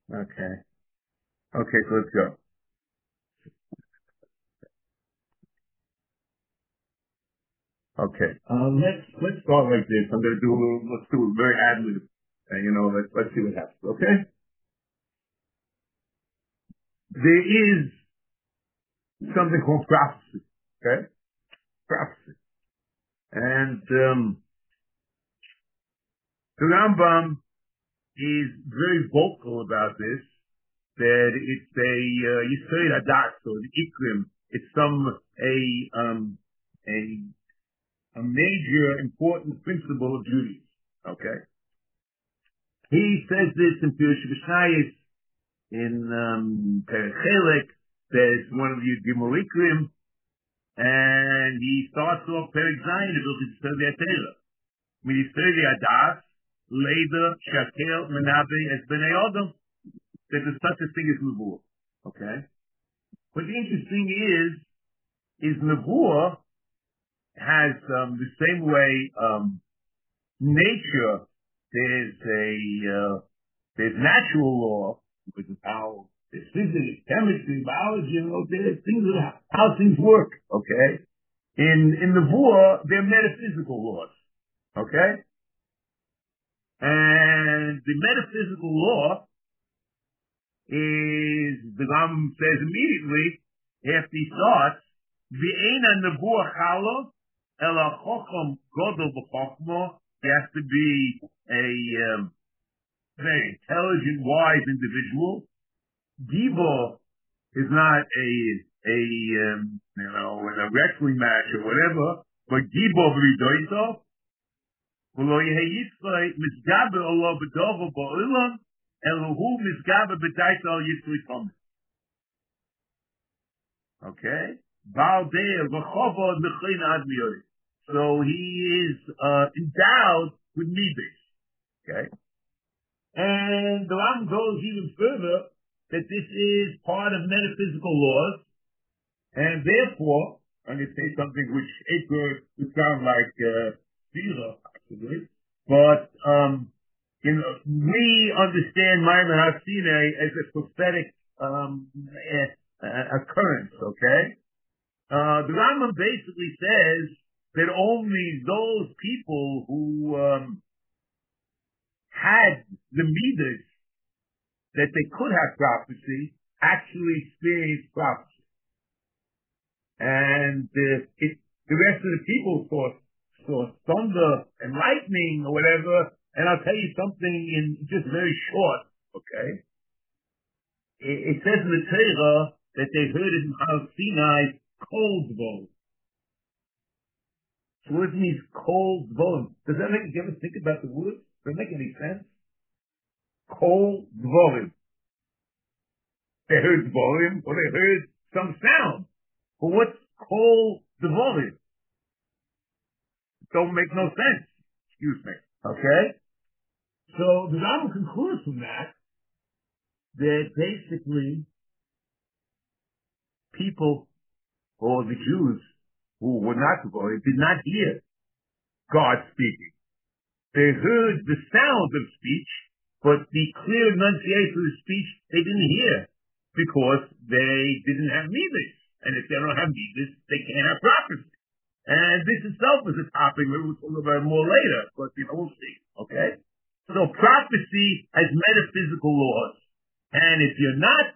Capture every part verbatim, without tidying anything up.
Okay. Okay, so let's go. Okay. Uh, let's let's start like this. I'm gonna do a little. Let's do it very ad lib, and you know, let's let's see what happens. Okay. There is something called prophecy. Okay. Prophecy, and um, the Rambam is very vocal about this. That it's a uh, Yisrael Adat, so the Ikrim. It's some a um a a major important principle of Judaism. Okay. He says this in Pirush B'Shayis, in um, Perichelek. There's one of the Gimorikrim, and he starts off Perik Zayin about the Yisrael Atera. When Yisrael Adas, later Shakel Menabe as Bnei Adam, that there's such a thing as Nebuah. Okay. What's interesting is, is Nebuah has um, the same way um, nature. There's a uh, there's natural law, which is how there's physics, chemistry, biology, you know, there's things that how things work. Okay, in in the Nebuah, they're metaphysical laws. Okay, and the metaphysical law is the Ram says immediately after he starts, "V'eina Nebuah chala ela chocham godol b'chochma." He has to be a um, very intelligent, wise individual. Gibor is not a a um, you know in a wrestling match or whatever, but Gibor v'ridoito v'lo yehi yitzchai misgaber Allah b'dovo ba'olam elohu misgaber b'daito al yitzchai tom. Okay, Baldei v'chovod mechin ad miyori. So he is uh, endowed with midas. Okay, and the Ram goes even further that this is part of metaphysical laws. And therefore, I'm going to say something which Edgar would sound like uh, Sira, possibly, but um, you know, we understand Maimon HaSinai as a prophetic um, eh, uh, occurrence. Okay, uh, the Rambam basically says that only those people who um, had the midas that they could have prophecy actually experienced prophecy. And uh, it, the rest of the people saw, saw thunder and lightning or whatever. And I'll tell you something in just very short, okay? It, it says in the Torah that they heard it in Mount Sinai, cold bone. So what means cold bone? Does that make you ever think about the word? Does it make any sense? Cold volume. They heard volume, or they heard some sound. But what's cold volume? Don't make no sense. Excuse me. Okay? So the Rambam concludes from that that basically people or the Jews who were not devoted did not hear God speaking. They heard the sound of speech, but the clear enunciation of the speech they didn't hear because they didn't have midas. And if they don't have midas, they can't have prophecy. And this itself is a topic we will talk about more later, but you know, we'll see. Okay? So prophecy has metaphysical laws. And if you're not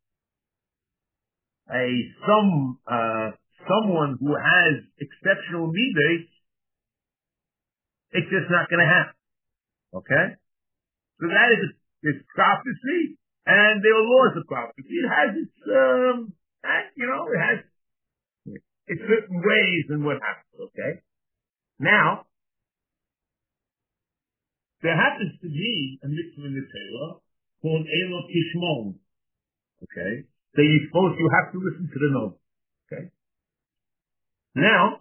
a some uh, someone who has exceptional midas, it's just not going to happen. Okay, so that is its prophecy, and there are laws of prophecy. It has its, um, you know, it has its certain ways in what happens. Okay, now there happens to be a mitzvah in the Torah called Elo Kishmon. Okay, so you're supposed you have to listen to the note. Okay, now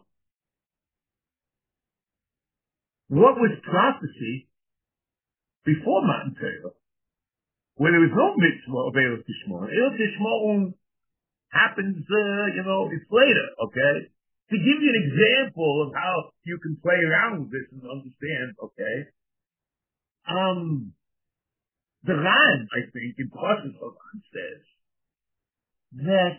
what was prophecy before Matan Torah, when there was no mitzvah of Eil Tishmon? Eil Tishmon happens, uh, you know, it's later, okay? To give you an example of how you can play around with this and understand, okay? Um, The Ran, I think, in Parshas Haran says that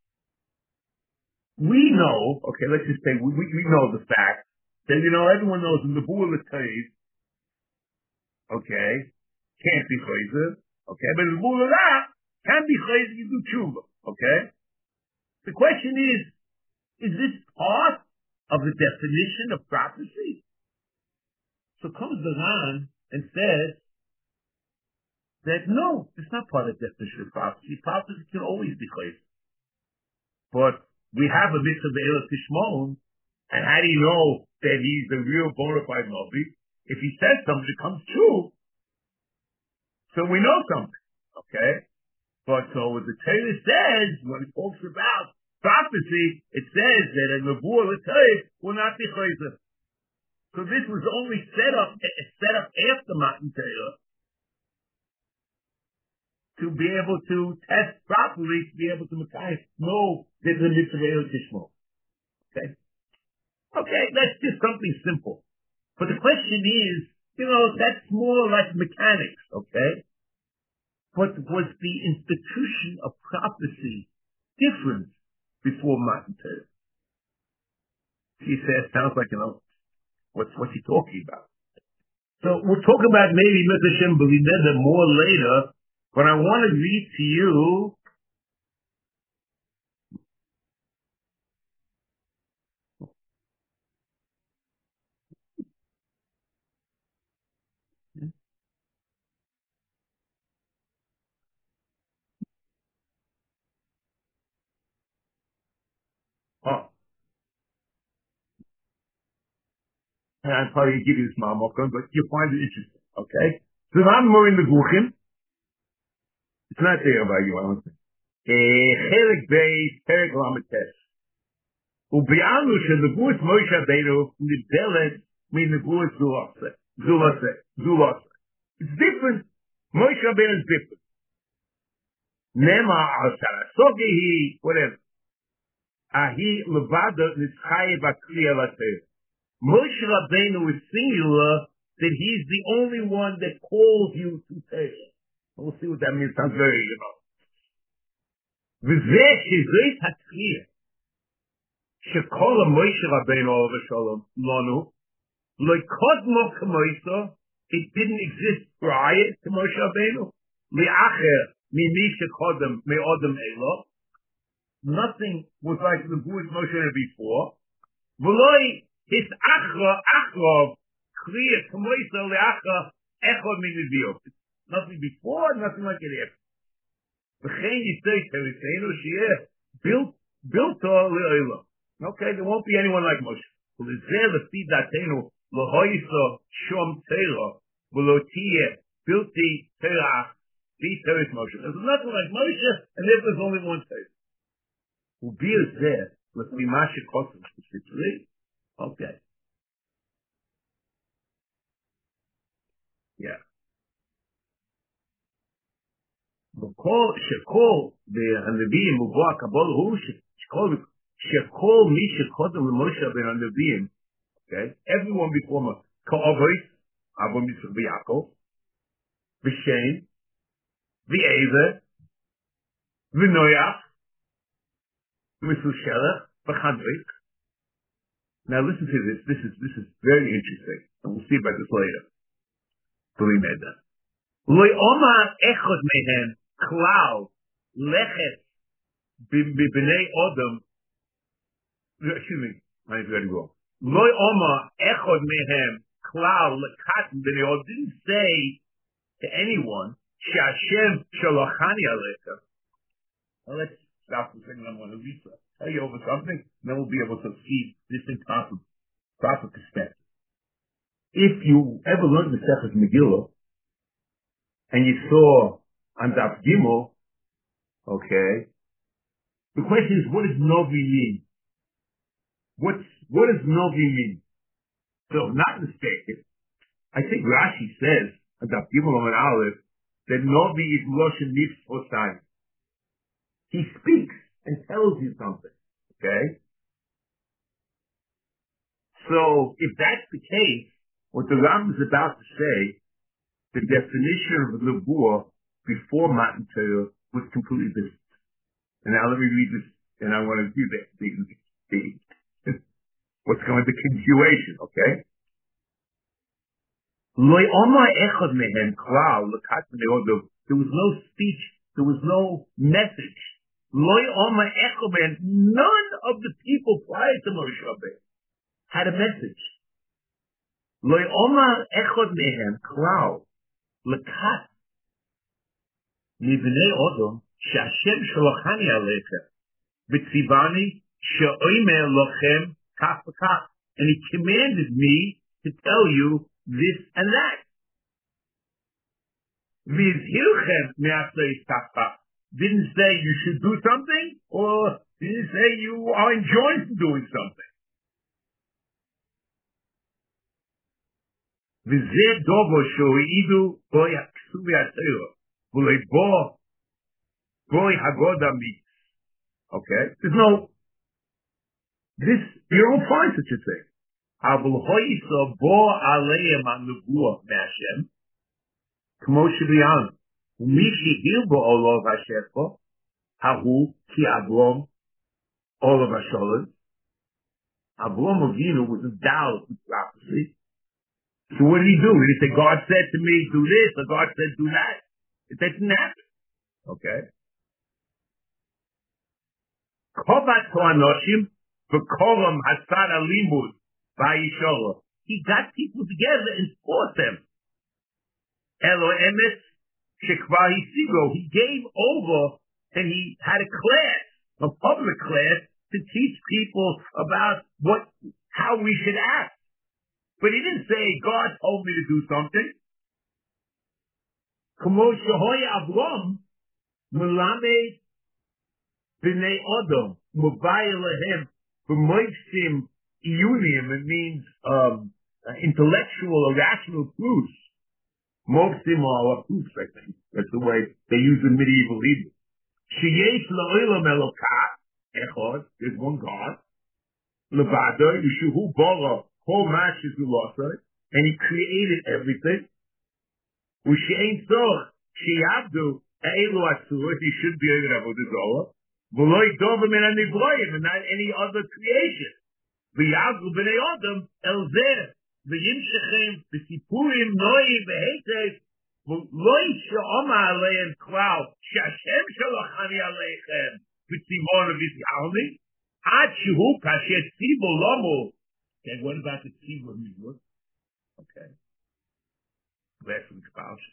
we know, okay, let's just say we, we, we know the fact that, you know, everyone knows in the Bull Latayv, okay, can't be chayzer, okay, but the Bull can be chayzer, you do tshuva, okay? The question is, is this part of the definition of prophecy? So comes the Ran and says that no, it's not part of the definition of prophecy. Prophecy can always be chayzer. But we have a mitzvah Be'elah Tishmon, and how do you know that he's the real bona fide Navi? If he says something, it comes true. So we know something, okay? But so what the Torah says, when it talks about prophecy, it says that a Nebuah L'Tayv will not be chayzer. So this was only set up, set up after Matan Torah to be able to test properly, to be able to know there's a mitzvah Be'elah Tishmon. Okay? Okay, that's just something simple. But the question is, you know, that's more like mechanics, okay? But was the institution of prophecy different before Matan Torah? She says, sounds like, you know, what's, what's he talking about? So we'll talk about maybe Mitzvah Shem B'Limeda more later, but I want to read to you oh, and I'll probably give you this mamokon, but you'll find it interesting, okay? So I'm more in the Guchim. It's not there about you, I don't think. Chelik Beis, Perek Lametes. Ubi'anu shenebuas Moshe Rabbeinu nibdelet minebuas Zulase. Zulase. Zulase. It's different. Moshe Rabbeinu is different. Nema al-Sarasogehi, whatever. Ahi levada nischaye bakriya later. Moshe Rabbeinu is singular, that he's the only one that calls you to say. We'll see what that means. Sounds very, you know. V'zeh shezeit hatkriya. Shekol Moshe Rabbeinu olav shalom lonu loikodmo k'moisa. It didn't exist prior to Moshe Rabbeinu. Li'acher mimi shekodem me'odem elo. Nothing was like the Bush Moshe Rabbeinu before. V'loi his achra achrov kriya k'moisa li'acher echod miniviyot. Nothing before, nothing like it after. V'chein yisei terisenu sheyeh built built le'olam. Okay, there won't be anyone like Moshe. L'zeh lefi datenu l'hoyso shom teira v'lotiyeh bilti teirach the teres Moshe. There's nothing like Moshe, and if there's only one teira. U'bir zeh lefi mashe kosim specifically. Okay. Yeah. Shekol shekol the Nevi'im u'voa kabbalah hu shekol shekol mi shekodem l'Moshe Rabbeinu Nevi'im. Okay, everyone before Moshe. Ka'avos Avram Yitzchak v'Yaakov, v'Shem, v'Ezer, v'Noach, v'Metushelach, v'Chadrik. Now listen to this. This is this is very interesting, and we'll see about this later. Believe me, that. Loi Omar echod mehem klal lechet b'bnei Odom. Excuse me, I very wrong. Loi Omar echod mehem klal lekat b'nei Odom. Didn't say to anyone Shashem shalachani alecha. Well, let's stop for a second. I'm going to read tell you over something, and then we'll be able to see this in proper proper perspective. If you ever learned the Sefer Megillah, and you saw on Daf Gimel, okay, the question is, what does Novi mean? What's, what does Novi mean? So, not mistaken, I think Rashi says on Daf Gimel on Aleph that Novi is Loshen Nifsosai. He speaks and tells you something, okay? So, if that's the case, what the Ram is about to say, the definition of Nebuah before Matan Torah was completely different. And now let me read this, and I want to do that. The, the, what's going to the continuation, okay? There was no speech, there was no message. None of the people prior to Moshe Rabbeinu had a message. מבני אודום, שהשם שלוחני עליכם, וציווני שאומר לכם כך וכך. And he commanded me to tell you this and that. והזהירכם מעשי ככה. Didn't say you should do something, or didn't say you are enjoined from doing something. וזה דובו שהועידו בו יכסו ויעשו. Boy, Hagoda meets. Okay? There's no, this, you don't find such a thing. Avulhoisa bo aleim an-nebuah me'Hashem, k'mo shebi'an, u'mishi hilbo olov ha'shefo, hahu ki Avlom, olov ha'sholem. Avlom Avinu was endowed with prophecy. So what did he do? He didn't say, God said to me, do this, or God said, do that. It didn't happen. Okay? Kobat to anoshim v'kolam hasad alimud v'ayishola. He got people together and taught them. Elo emes shekva hisigo. He gave over and he had a class, a public class, to teach people about what, how we should act. But he didn't say, God told me to do something. K'mo shehoya Avram melamed b'nei Odom muvay lehem b'moisim iyunim. It means um, intellectual or rational proofs. Moisim are proofs, I think. That's the way they use in medieval Hebrew. Sheyesh la'olam elokah echad. There's one God. Levado yeshuhu bara kol mashes ulosai, and He created everything. U'she'ein tzorach she'yavdu ha'elu asur. He should be able to have avodah zarah. V'lo yidovim min ha'nivroim, and not any other creation. V'yavdu b'nei Adam el zeh v'yimshechem v'sipurim noim v'hetev v'lo yish'oma aleim klal she'Hashem shalachani aleichem v'tzivon v'yishalmi ad shehu kasher tzivu lomu. Okay, what about the tzivu mitzvot? Okay. Last week's Parsha.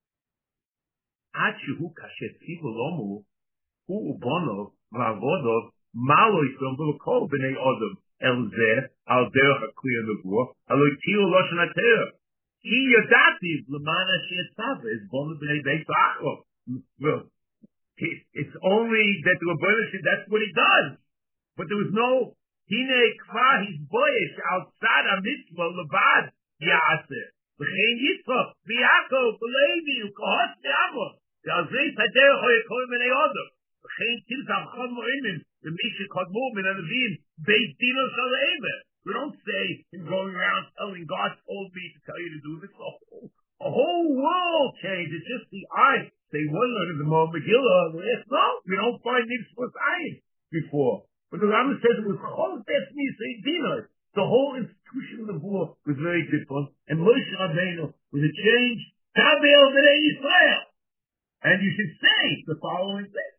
Ad shehu kasher tzivu lomu hu ubonov v'avodov malo yisrom v'lokol b'nei Adam el zeh al derech ha'kliyah nevuah alo yitiru loshen ha'terah ki yodativ l'man asher tzava is bonov b'nei beis ha'achlo. Well, it's only that the Rebbeinu said that's what he does, but there was no hine kva his boyish outside a mitzvah levad ya'aseh. V'chein Yitzchak v'Yaakov v'Levi u'kohos v'Amo ve'al zeh taderech ha'yekol b'nei Adam v'chein tilzam chod mo'imim v'mi shekodmu min ha'nevim beit dino shel emer. We don't say him going around telling God told me to tell you to do this. A whole, a whole world change. It's just the eye. They one learned the Mo Megillah. No, we don't find mitzvahs ayin before. But the Rambam says it was chol desmi seidina. The whole institution of the war was very different, and Moshe Rabbeinu was a change. Tabel b'nei Yisrael, and you should say the following thing: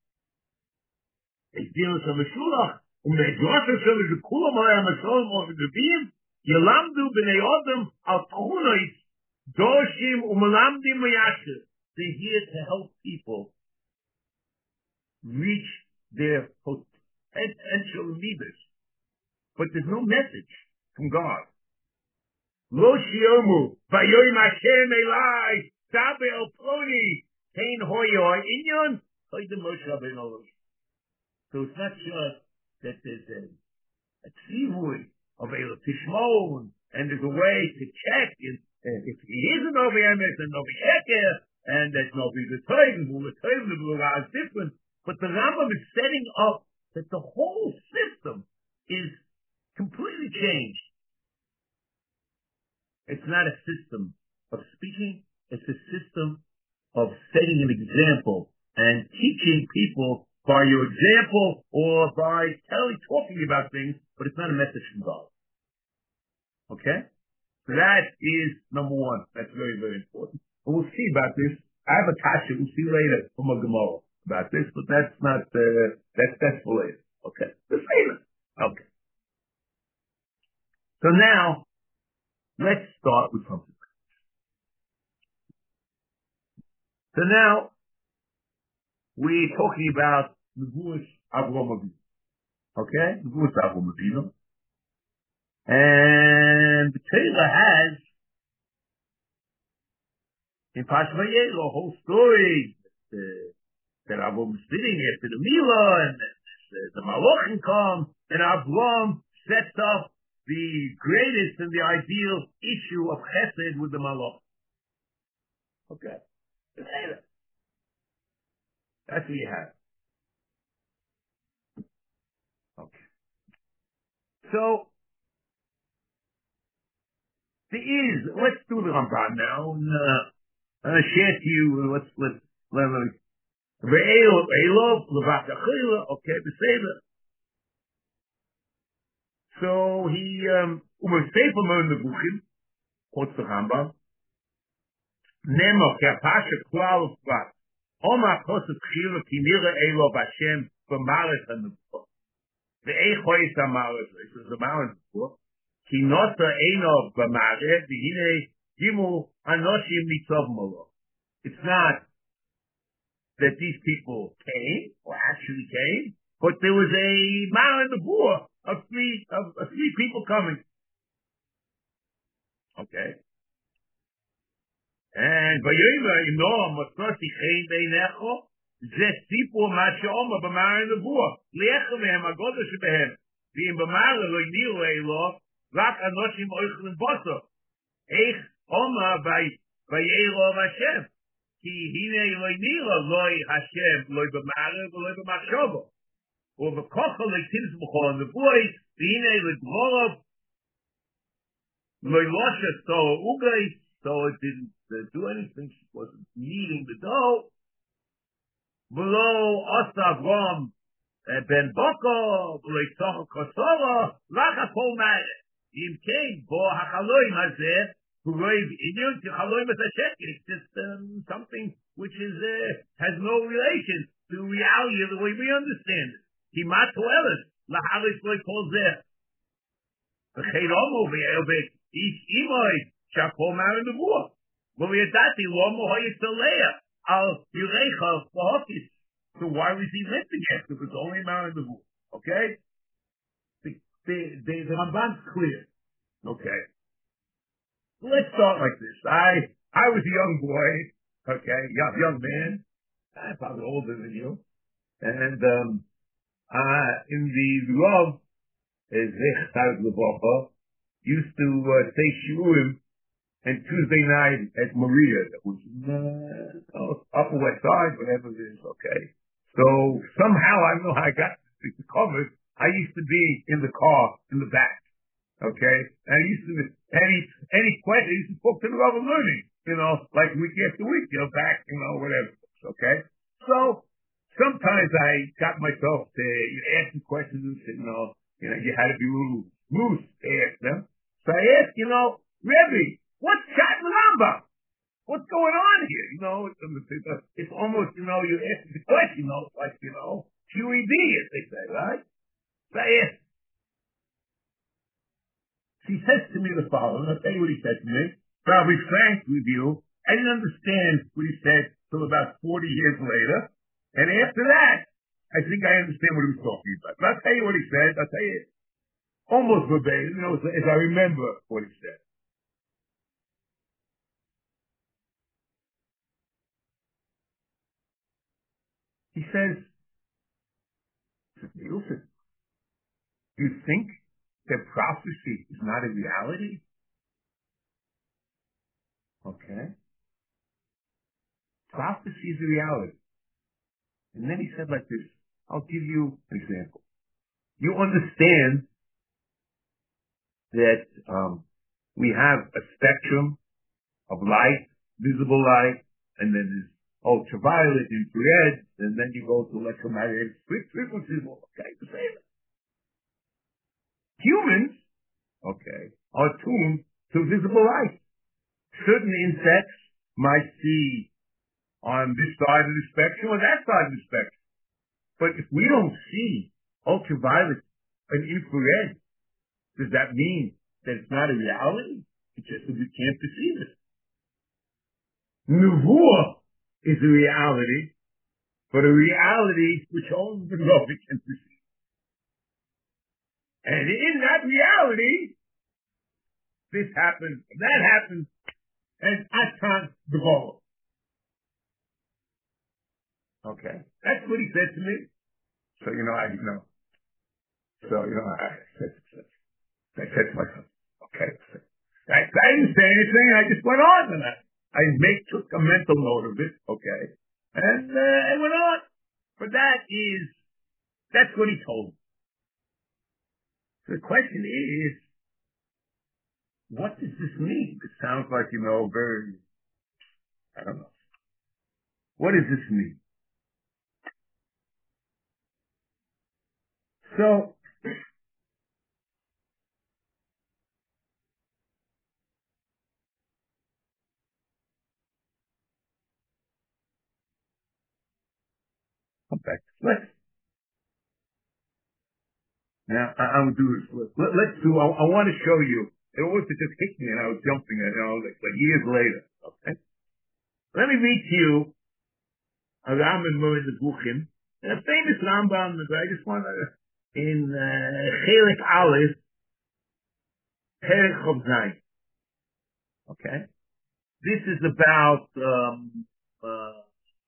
Ezdinu shameshulach u'medrasha shel kulam ha'yam hashalom u'nevim yelamdu b'nei Adam al tchunos doshim u'melamdim miyasher. They're here to help people reach their potential leaders. But there's no message from God. Lo shiomu vayoyim Hashem elai sabe el ploni tein hoyo inyon hoydem Moshe Rabbeinu. So it's not just that there's a, a tzivui of el tishmon, and there's a way to check if, if he is an Novi Emes and Novi Sheker, and that Novi V'Toivim, V'Toivim, V'Toivim is different. But the Rambam is setting up that the whole system is completely changed. It's not a system of speaking, It's a system of setting an example and teaching people by your example or by telling, talking about things, but it's not a message from God. Okay? So that is number one. That's very, very important. And we'll see about this. I have a kasha. We'll see later from a Gemara about this, but that's not, uh, that's, that's for later. Okay? Let's later. Okay. So now, let's start with something. So now, we're talking about Nevuos Avraham Avinu. Okay? Nevuos Avraham Avinu. And the Torah has, in Parshat Vayelech, a whole story uh, that Avraham is sitting after the Milah, and uh, the Malachim come, and Avraham sets up the greatest and the ideal issue of Chesed with the Malachim. Okay? That's what you have. Okay. So, there is, let's do the Ramban now, and uh, I'm going to share to you, let's, let's, let me, okay, Beseda. So he, um, um, Sefer Mon Nevuchim, quotes the Rambam, Nemo, Kapasha, Klal, Prat, Oma, Kosef, Chila, Kinira, Elo, Bashem, Bamaret, and the book. The Eichois Amaret, this is the Maret book, Kinota, Eno, Bamaret, the Hine, Gimu, Anoshim, Nitzov, Molo. It's not that these people came, or actually came, but there was a mile in the board of three, of, of three people coming. Okay. And Vayoma, you know, Masoti Chain Beinecho, Zestipo Machoma, Bamar in the board. Lechamehem, Agoda Shebehem, being Bamar, Loinil, Elo, Rak Anoshim, Oichlin Bosso. Eich, Oma, by Vayelo Hashem. Ki hine loinila loy Hashem loy b'marav loy b'machshava. Or v'kocha loy tizbucho on the voice. Hine l'gvolav loy losha so ugay. So it didn't uh, do anything. She wasn't kneading the dough. Below Osav Rom ben Boko loy tzachol kosova lacha kol mare. Im came bo hachaloim hazeh. It's just um, something which is uh, has no relation to reality the way we understand it. Kimat toeles lahalis loy kol zeh. V'cheiromo v'yelvek ish imoy shakol marin nevuah. V'yadati lomo hoyitzaleya al yirecha v'hokis. So why was he limping after it was only marin nevuah? Okay, the the the, the Ramban's clear. Okay. Let's start like this. I I was a young boy, okay, young, young man. I'm probably older than you. And um, uh, in the Rav, Zech Levacha, used to uh, say Shiurim and Tuesday night at Maria. That was in uh, oh, Upper West Side, whatever it is, okay. So somehow, I don't know how I got the covers. I used to be in the car in the back. Okay, and I used to any any question. I used to talk to the Rav learning, you know, like week after week, you know, back, you know, whatever. Okay, so sometimes I got myself to you know, ask some questions and say, you know, you know, you had to be loose, loose to ask them. So I asked, you know, Rebbe, what's Shat Rambam? What's going on here? You know, it's, it's almost, you know, you ask the question, you know, like you know, Q E D, as they say, right? So I asked. He says to me the following. I'll tell you what he said to me. So I'll be frank with you. I didn't understand what he said till about forty years later. And after that, I think I understand what he was talking about. But I'll tell you what he said. I'll tell you almost verbatim, you know, as, as I remember what he said. He says, Nielsen, you think that prophecy is not a reality? Okay. Prophecy is a reality. And then he said like this, I'll give you an example. You understand that um, we have a spectrum of light visible light, and then there's ultraviolet, infrared, and then you go to electromagnetic frequencies. Okay, the same. Humans, okay, are tuned to visible light. Certain insects might see on this side of the spectrum or that side of the spectrum. But if we don't see ultraviolet and infrared, does that mean that it's not a reality? It's just that we can't perceive it. Nevuah is a reality, but a reality which only the Rabbi can perceive. And in that reality, this happens, that happens, and Atan developed. Okay, that's what he said to me. So you know, I you know, so you know, I said, I said to myself, okay, I, I didn't say anything. I just went on, and I, I make took a mental note of it. Okay, and uh, I went on. But that is, that's what he told me. So the question is, what does this mean? It sounds like, you know, very, I don't know. What does this mean? So, okay, let's, now I, I will do this. Let, let's do, I, I want to show you. It was just hit me and I was jumping, you know, like, like years later. Okay? Let me read to you a Rambam in the Buchim, a famous Rambam, but I just want to, in uh, Chelik Aleph, Perek Chav Zayin. Okay? This is about um, uh,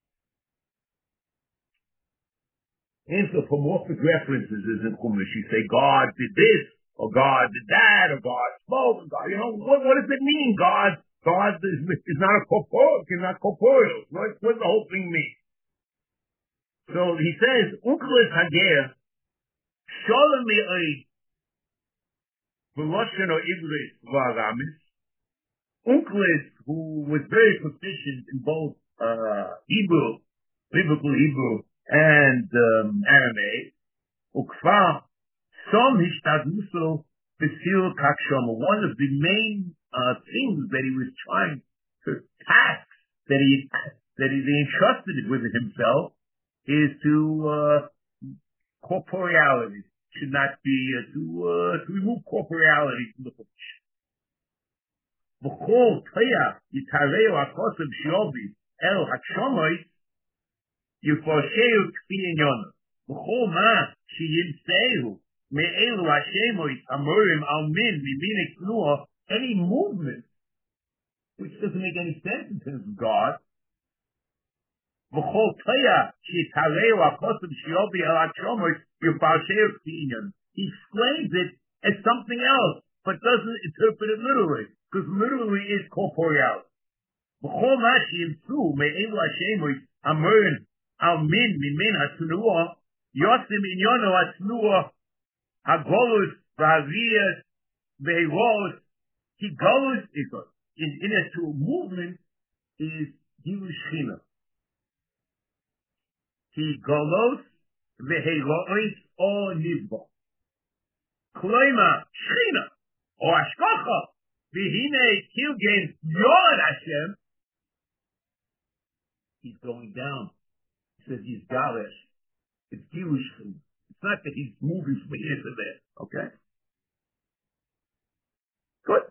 anthropomorphic references in Chumash. You say God did this, or God did that, or God spoke. God, you know, what, what does it mean? God, God is, is not a corporeal. He's not corporeal. What, what does the whole thing mean? So he says, Uklis Hager, Sholem Me'oi, Veloshen or Ibris Varamis. Unclis, who was very proficient in both uh, Hebrew, biblical Hebrew, and um, Aramaic, Ukfa, some Hishtadmuso, Besil Kakshama. One of the main uh, things that he was trying to task that he that he entrusted with himself is to uh, corporeality. Should not be uh, to uh, to remove corporeality from the book. B'chol Toya Yitareu Akosav Shiobi El Hakshomoy Yufosheyu Kfi Inyona B'chol Ma Shiyimsehu Me'elu Hashemoy Amurim Almin Miminik Nuah. Any movement which doesn't make any sense in terms of God. B'chol Toya Yitareu Akosav Shiobi El Hakshomoy Yufosheyu Kfi Inyona. He explains it as something else, but doesn't interpret it literally. Because literally is corporeality. B'chol ma she'imtzu me'elu hashemot amorin al min mimin hatnuah yosim inyono hatnuah hagolus v'haviyas ve'eros. He goes in in a to movement is Gilui Shechina. He golos ve'eros o nivbo. Kloima Shechina or Ashkocha. V'hinei kilgen yod Hashem. He's going down. He says he's Galish. It's Gilui Shechina. It's not that he's moving from here to there. Okay? Good.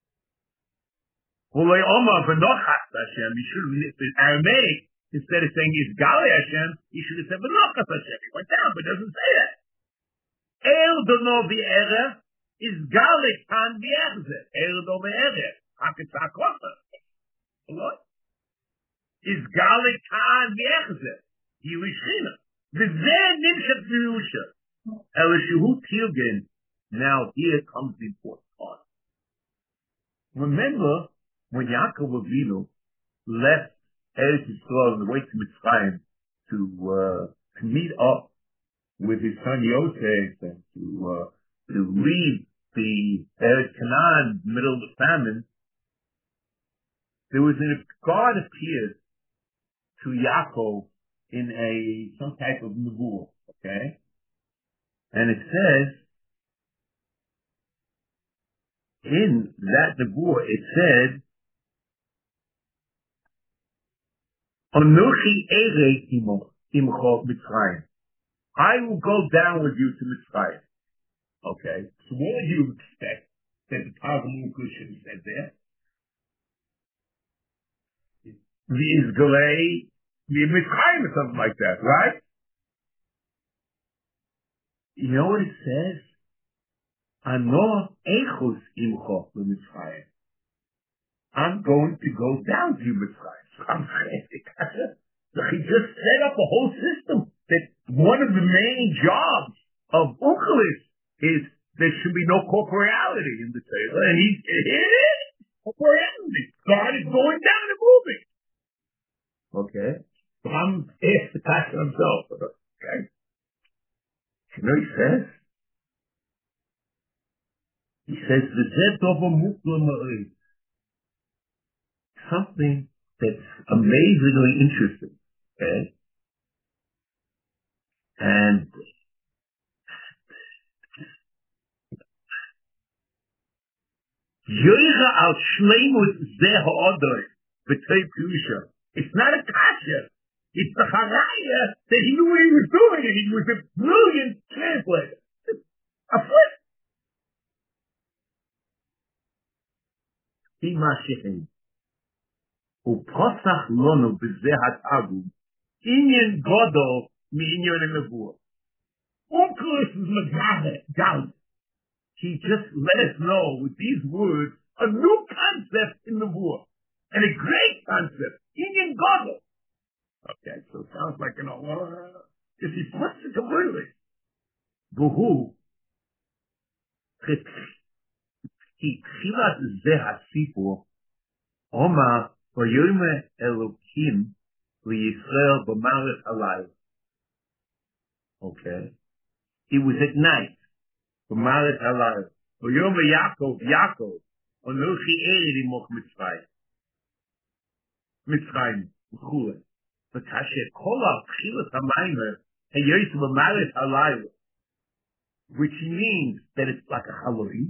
Well, Omar v'nochas Hashem. He should have, in Aramaic, instead of saying he's Gali Hashem, he should have said v'nochas Hashem. He went down, but doesn't say that. El dono v'ereh. Is garlic on the exit? Erdo me'ere. Haketzakosa. What? Is garlic on the exit? Gilui Shechina. V'zeh nimshak v'yusha. Elishehu tilgen. Now here comes the important part. Remember when Yaakov Avinu left Eretz Yisrael on the way to Mitzrayim to uh, to meet up with his son Yosef and to uh, to leave the Eretz Canaan, middle of the famine, there was an God appeared to Yaakov in a some type of nevuah, okay? And it says in that nevuah, it said, "Anochi erei imo imcho Mitzrayim." I will go down with you to Mitzrayim. Okay, so what would you expect that the Talmud should have said there? V'izgalei Mitzrayim or something like that, right? You know what it says? Ano echus imcho Mitzrayim. I'm going to go down to Mitzrayim. So I'm saying, so he just set up a whole system that one of the main jobs of Onkelos is there should be no corporeality in the Torah, and he's it is corporeality. God is going down and moving. Okay, so I'm asked to pass himself. Okay, you know he says. He says the Zedova Mukla something that's amazingly interesting. Okay, and Yoicha al Shleimus Zeh Ha'odoi B'tei P'usha. It's not a kasha. It's the haraya that he knew what he was doing, and he was a brilliant translator. A flip. Imashichin. Uposach lono b'zeh ha'tagum. Inyan godol mi'inyan nevuah. Onkelos is Megave, Gal. He just let us know with these words a new concept in the war, and a great concept, Inyan Godel. Okay, so it sounds like an Allah. If he puts it completely, Buhu, he tchilat zeh hasipo, Oma v'yoyme Elokim v'Yisrael b'malech halayla. Okay, it was at night. B'malech halayla. V'yom Yaakov, Yaakov, Anochi eri moch Mitzrayim. Mitzrayim, v'chule. V'kasher kol al-tchilas hamaymer heyoyis b'malech halayla, which means that it's like a Halloween.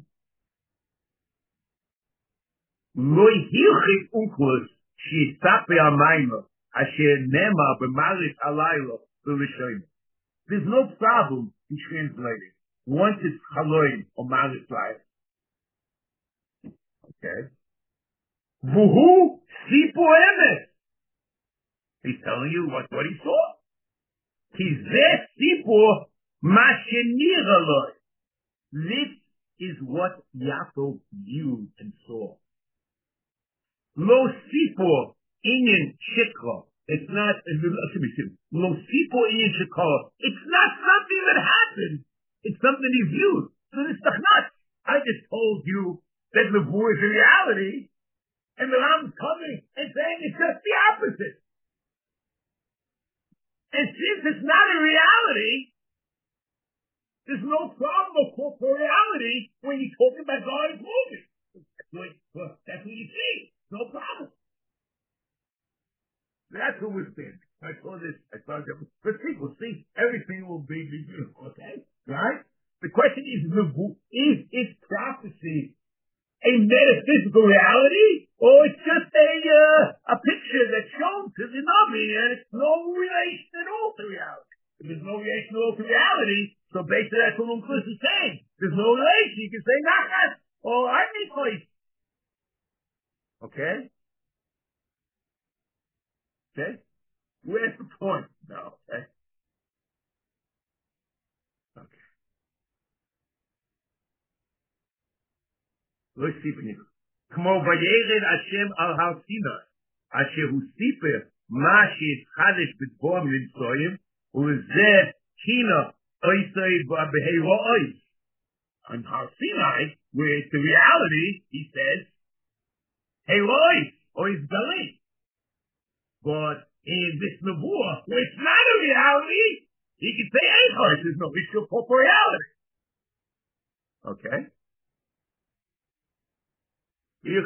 Lo hilchik Onkelos she'itape hamaymer asher nema b'malech halayla v'rishonim. There's no problem in translating. Once it's Haloim or Malach Halayla. Okay. Vuhu sipo emes. He's telling you what, what he saw. He's there sipo masheniraloi. This is what Yaakov viewed and saw. Lo sipo inyan shikra. It's not, lo sipo inyan shikra. It's not something that happened. It's something he viewed. So this is not. I just told you that the war is a reality, and the Rambam's coming and saying it's just the opposite. And since it's not a reality, there's no problem of corporeality when you talk about God is moving. That's what, well, that's what you see. No problem. That's what we're saying. I saw this. I saw that. But people see everything will be beautiful. Okay, right? The question is: is is prophecy a metaphysical reality, or it's just a uh, a picture that's shown to the Navi, and it's no relation at all to reality? If there's no relation at all to reality, so basically that's what Onkelos is saying. There's no relation. You can say Nachas or I need place. Okay. Okay. Where's the point? No. Okay. Okay. Let's see if we can. Kmo vayered Hashem al Har Sinai, asher hu siper ma she'itchadesh b'dvom l'tzoyim, u'zeh kina oisei b'hei ois. On Har Sinai, where it's the reality, he says, hey ois, ois gali. But in this nevuah, where it's not a reality, he can say Eichos. There's no issue of corporeality. Okay? When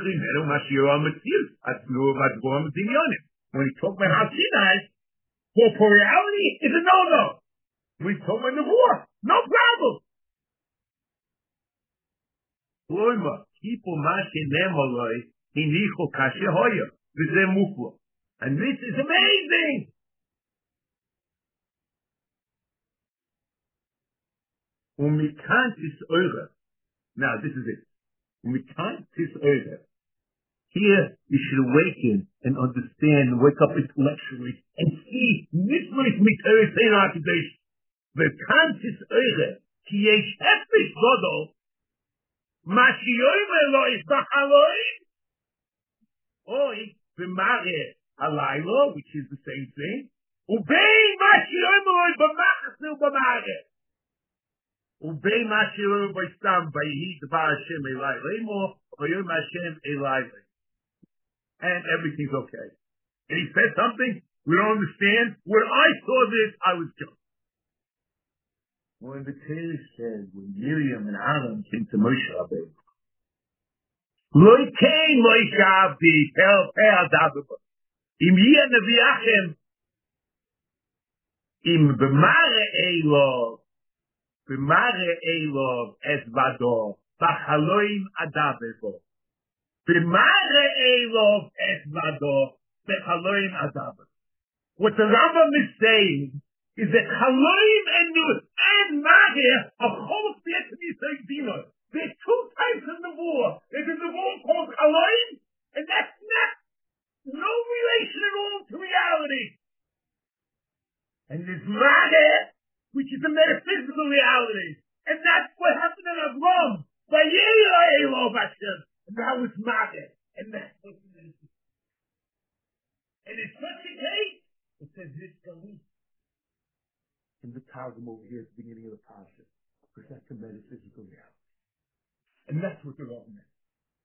we talk about Har Sinai, corporeality is a no-no. We talk about Nevuah, no problem. And this is amazing. Now, this is it. Here, you should awaken and understand and wake up intellectually and see this was Miteris Ein HaKadosh. The conscious Eure, ki yesh hefesh godol, ma sheyomer lo is b'chaloim, oi, b'mare halaylo, which is the same thing, ubei ma sheyomer lo b'machzil b'mare, ubei ma sheyomer b'stam, v'yihi d'var Hashem elai leimo, v'yom Hashem elai leimo. And everything's okay. And he said something we don't understand. When I saw this, I was joking. When the Torah said, when Miriam and Aaron came to Moshe Rabbeinu, Loi came Moshe Abdi, Pel Pel Daviba, Im Yeh Neviachem, Im B'mare Elov, B'mare Elov Es Vado, B'chaloim Adavibo. What the Rambam is saying is that Chaloim and Nus and Magir are both yet to be said. There's two types of Nevuah. There's a Nevuah called Chaloim, and that's not no relation at all to reality. And there's Magir, which is a metaphysical reality, and that's what happened in Avram. And that was Magir, and that's what it is. And it's such a case. It says this Galit in the Targum over here at the beginning of the Pasha, because that's a metaphysical reality. And that's what they're all meant.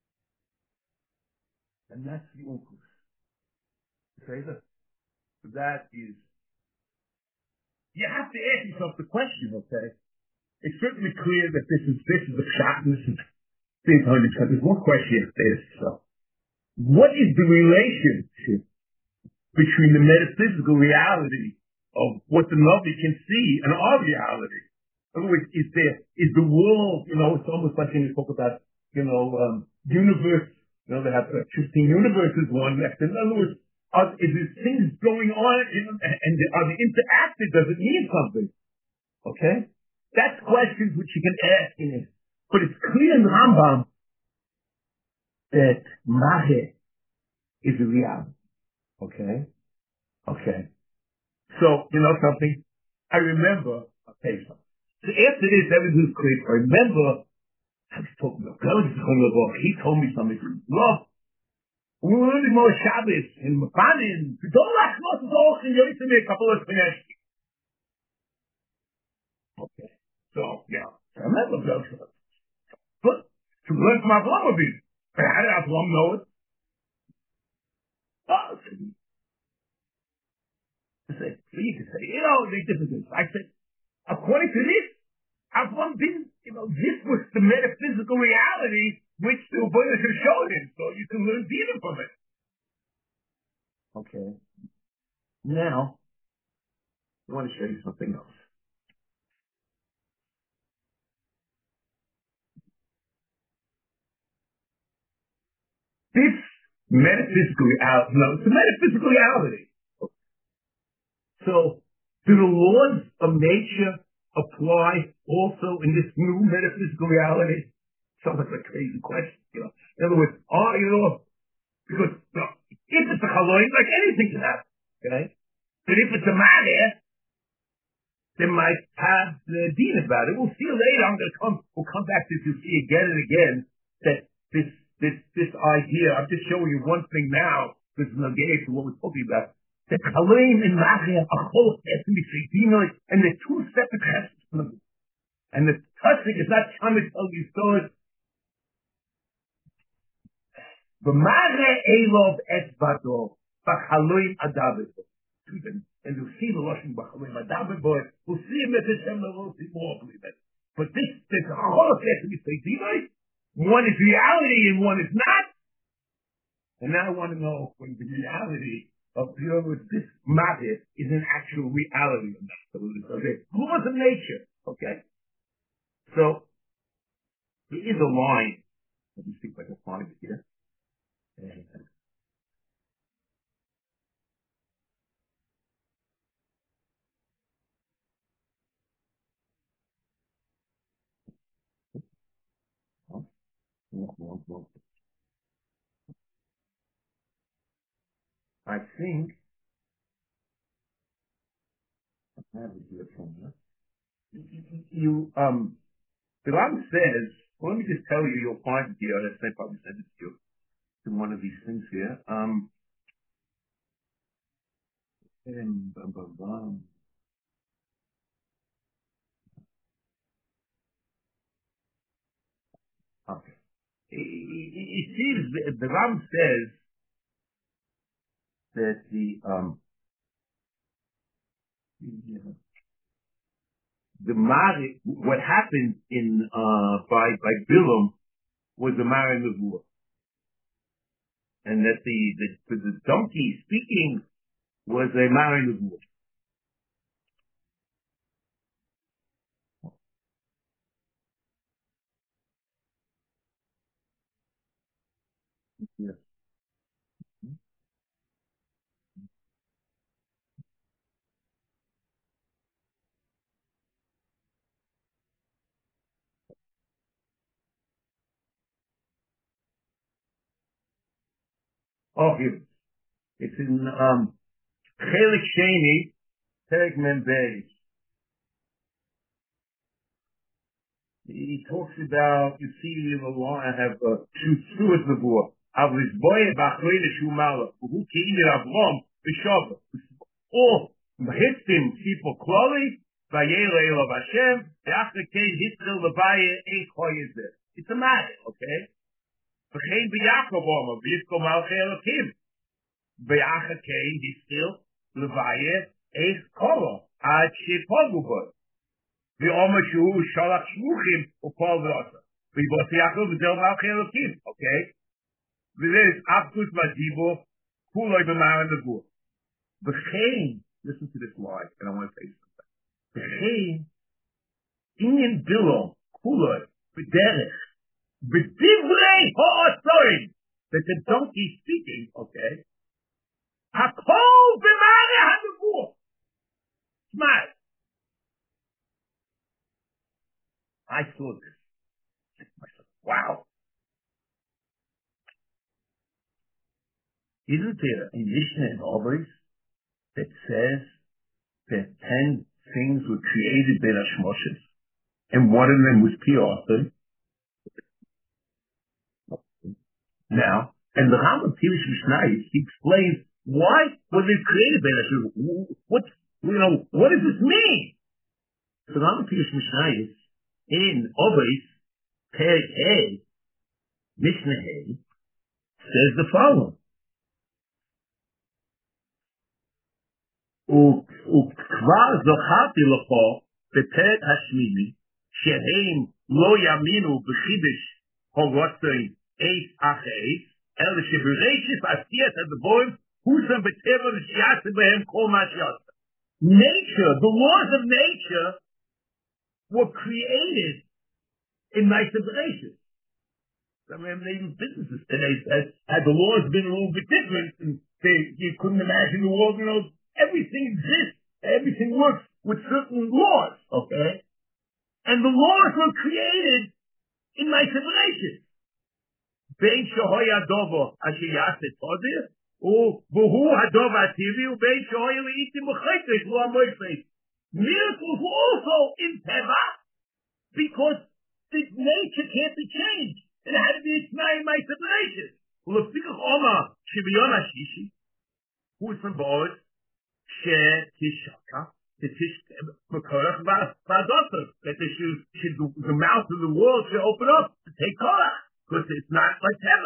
And that's the Unkus. Okay, that, that is, you have to ask yourself the question, okay? It's certainly clear that this is, this is a shot, and this is there's one question you have to ask yourself. What is the relationship between the metaphysical reality of what the Navi can see and our reality? In other words, is there, is the world, you know, it's almost like when you talk about, you know, um, universe, you know, they have uh, fifteen universes, one next. In other words, are, is there things going on in, and are they interacted? Does it mean something? Okay? That's questions which you can ask in it. But it's clear in the Rambam that Magir is a reality. Okay? Okay. So, you know something? I remember, I'll tell you something. So after this, everything's clear. I remember, I was talking about, he told me something. Look, we were learning more Shabbos in Mafanin. We don't like most of all, and you used to make a couple of things. Okay. So, yeah. I remember those. But to learn from Avram would be, but how did Avram know it? Oh, to say, so you can say, you know, they different things. I said, according to this, Avram didn't, you know, this was the metaphysical reality which the Buddha has shown him, so you can learn deeper from it. Okay. Now, I want to show you something else. This metaphysical reality, no, it's a metaphysical reality. So, do the laws of nature apply also in this new metaphysical reality? Sounds like a crazy question, you know. In other words, oh, you know, because you know, if it's a Chaloim, like anything can happen, okay? But if it's a Magir, they might have the dean about it. We'll see later. I'm going to come. We'll come back to this. You'll see again and again that this this this idea. I'm just showing you one thing now. This is negated to what we're talking about. That Chaloim and Magir are both ethnic and they're two separate cheseds. And the touching is not trying to tell you so. The Magir Elov Es Vado, B'Chaloim Adavibo. And you'll see the Lashon B'Chaloim Adavibo. We'll see him at the Shem, we'll see more of it. But this, there's a whole ethnic. One is reality and one is not. And now I want to know when the reality of dealing with this matter is an actual reality or not. So, okay, laws of nature. Okay, so there is a line. Let me see if I can find it here. And, uh, I think I have it here somewhere. You um, the Ram says. Well, let me just tell you. You'll find it here. I probably sent it to you to one of these things here. Um, and, bum, bum, bum. Okay. It, it, it seems that the Ram says that the um the, the Mari, what happened in uh by by Bilam was the Mari Nevuah, and that the the the donkey speaking was a Mari Nevuah. Yes. Oh, here. It's in um Chelik Sheni, Perek Mem Beis. He talks about, you see in the law, I have uh, two Suez Nevuah. Avris Boye Bachleine Shumala, who came in Avrom, Bishop. Or Hittim people Kloli, Vayela Elav Hashem, after Cain Hitzil Levaye Ein Koyezer. It's a matter, okay? V'chein b'Yakov Omer, V'yitko Malchei Elokim. V'yacha Cain Hitzil Levaye Ein Kolo, Ad Shepogu Bo. V'Omer Shu Shalach Shmuchim Upol V'Osa. V'yibos Yaakov V'zel Malchei Elokim, okay? V'ziz Avkus V'Dibo, Kuloi B'Maran Nevuah. V'chein, listen to this line, and I want to say something. V'chein, inyan bilo, kuloi, b'derech, b'divrei ha'asorim, that the donkey speaking, okay, hakol b'mare ha'nevuah. Smart. I saw this. I said, wow. Isn't there a Mishnah in Always that says that ten things were created by Hashmoshes, and one of them was P. Now, and the Rambam Pirish Mishnayos, he explains why was it created by Hashem? What, you know, what does this mean? So the Rambam Pirish Mishnayos in Obeis Perek Hey Mishnah Hey says the following: Ukvar zochati lachol beperet hashmini sheheim lo yaminu b'chidish horotzei eis acheis el shebereshis asiyat adavoim husam b'teva v'shiyat behem kol mashiyat. Nature, the laws of nature were created in my separation. I mean, even businesses today said, had the laws been a little bit different, and they, you couldn't imagine the world, you know, everything exists, everything works with certain laws, okay? And the laws were created in my separation. Ben Shahoya Dovo, Ashiyase Todir, or Buhu Hadova Tivi, Ben Shahoya Itim Chaytish, Lo Amoyfei. Miracles were also in Teva, because the nature can't be changed. It had to be Itnai in my separation. Well, if Pikach Oma, Shibiyon Ashishi, who is from Boaz, She Tishaka, the Tish Makorach Vadotas, that they should, should, the mouth of the world should open up to take Korach, because it's not like Teva.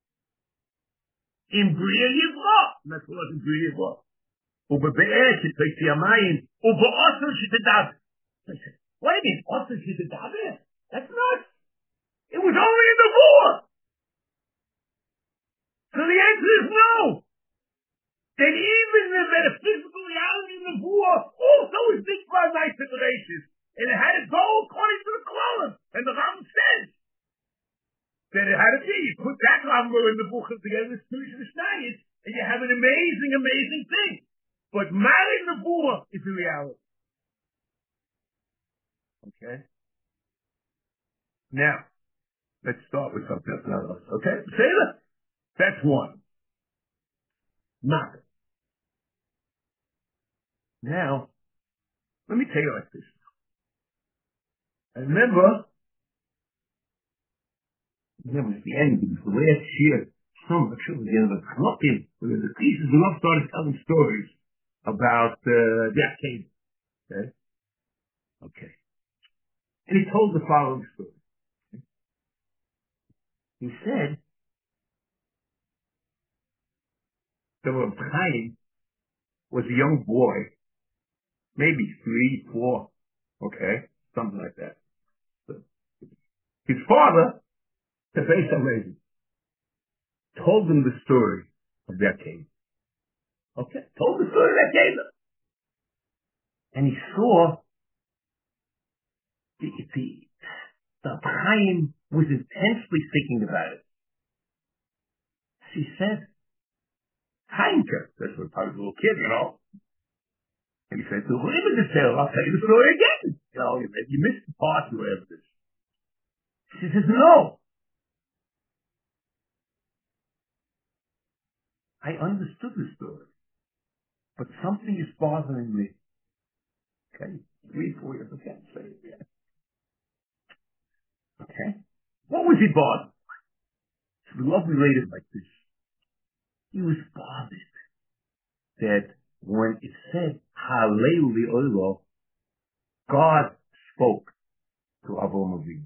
In Bria Yivra, and that's what in Bria Yivra. Ubebe'er, Shitaysi Amayim, Ube'osur Shitadav. What do you mean, Osur Shitadav? That's nuts. It was only in the war. So the answer is no. That even the metaphysical reality of the war also is big by nice and and it had to go according to the Koran. And the Ram says that it had to be. You put that Rambam in the book together with Spirish and Shnayis, and you have an amazing, amazing thing. But marrying the war is the reality. Okay? Now, let's start with something else. Okay? Say that. That's one. Not. Now, let me tell you like this. I remember, remember at the end of the last year, some of the children together looking, where the pieces of love started telling stories about uh, the Arcade. Okay? Okay. And he told the following story. He said that Reb Chaim was a young boy, maybe three, four, okay, something like that. So his father, the Beis HaLevi, told him the story of that cave. Okay, told the story of that cave. And he saw the, the, the Chaim was intensely thinking about it. She said, Chaimka, that's what I was a little kid, you know. And he said, so what is it tell? I'll tell you the story again. You know, you, you missed the part you have this. She says, no. I understood the story. But something is bothering me. Okay? Three, four years, I can't say it yet. Okay? What was he bothered? The love related like this. He was bothered that when it said, Hallelu li'olo, God spoke to Avraham Avinu.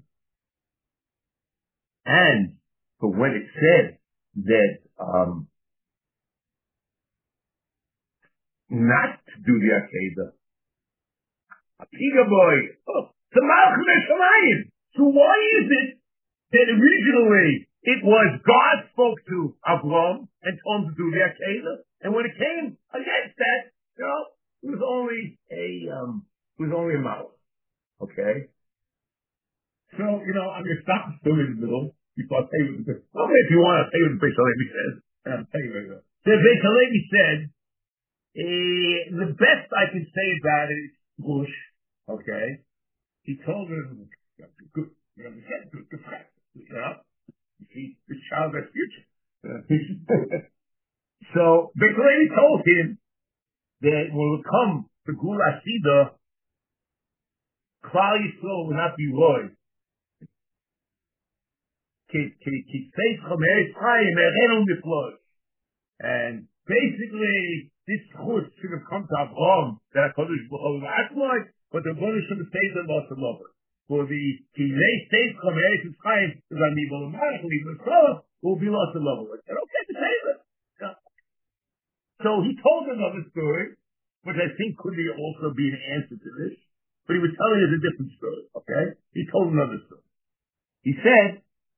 And but when it said that um, not to do the Akedah, Akiga boy, oh, so why is it that originally it was God spoke to Avraham and told him to do the Akedah, and when it came against that, you know, it was only a um, it was only a mouth. Okay. So, you know, I'm going to stop the story in the middle before I tell you what the, okay, if you want, I'll tell you what the Beis HaLevi says. I'll tell you right now. The Beis HaLevi said, eh, the best I can say about it is Bush, okay? He told him, good, you understand, good, good practice, you know? You see, this child has future. So, Beis HaLevi told him that when it come to Gula Sida, Klal Yisrael will not be royal. And basically, this chus should have come to Abraham, that HaKadosh Baruch Hu asked like, but the Baruch should have saved them also lover. For the Kilei saved from Eretz Yisrael, because I'm evil and Malach, and evil and will be lost in lover. I said, okay, to save them. Yeah. So he told another story, which I think could be also be an answer to this, but he was telling us a different story, okay? He told another story. He said,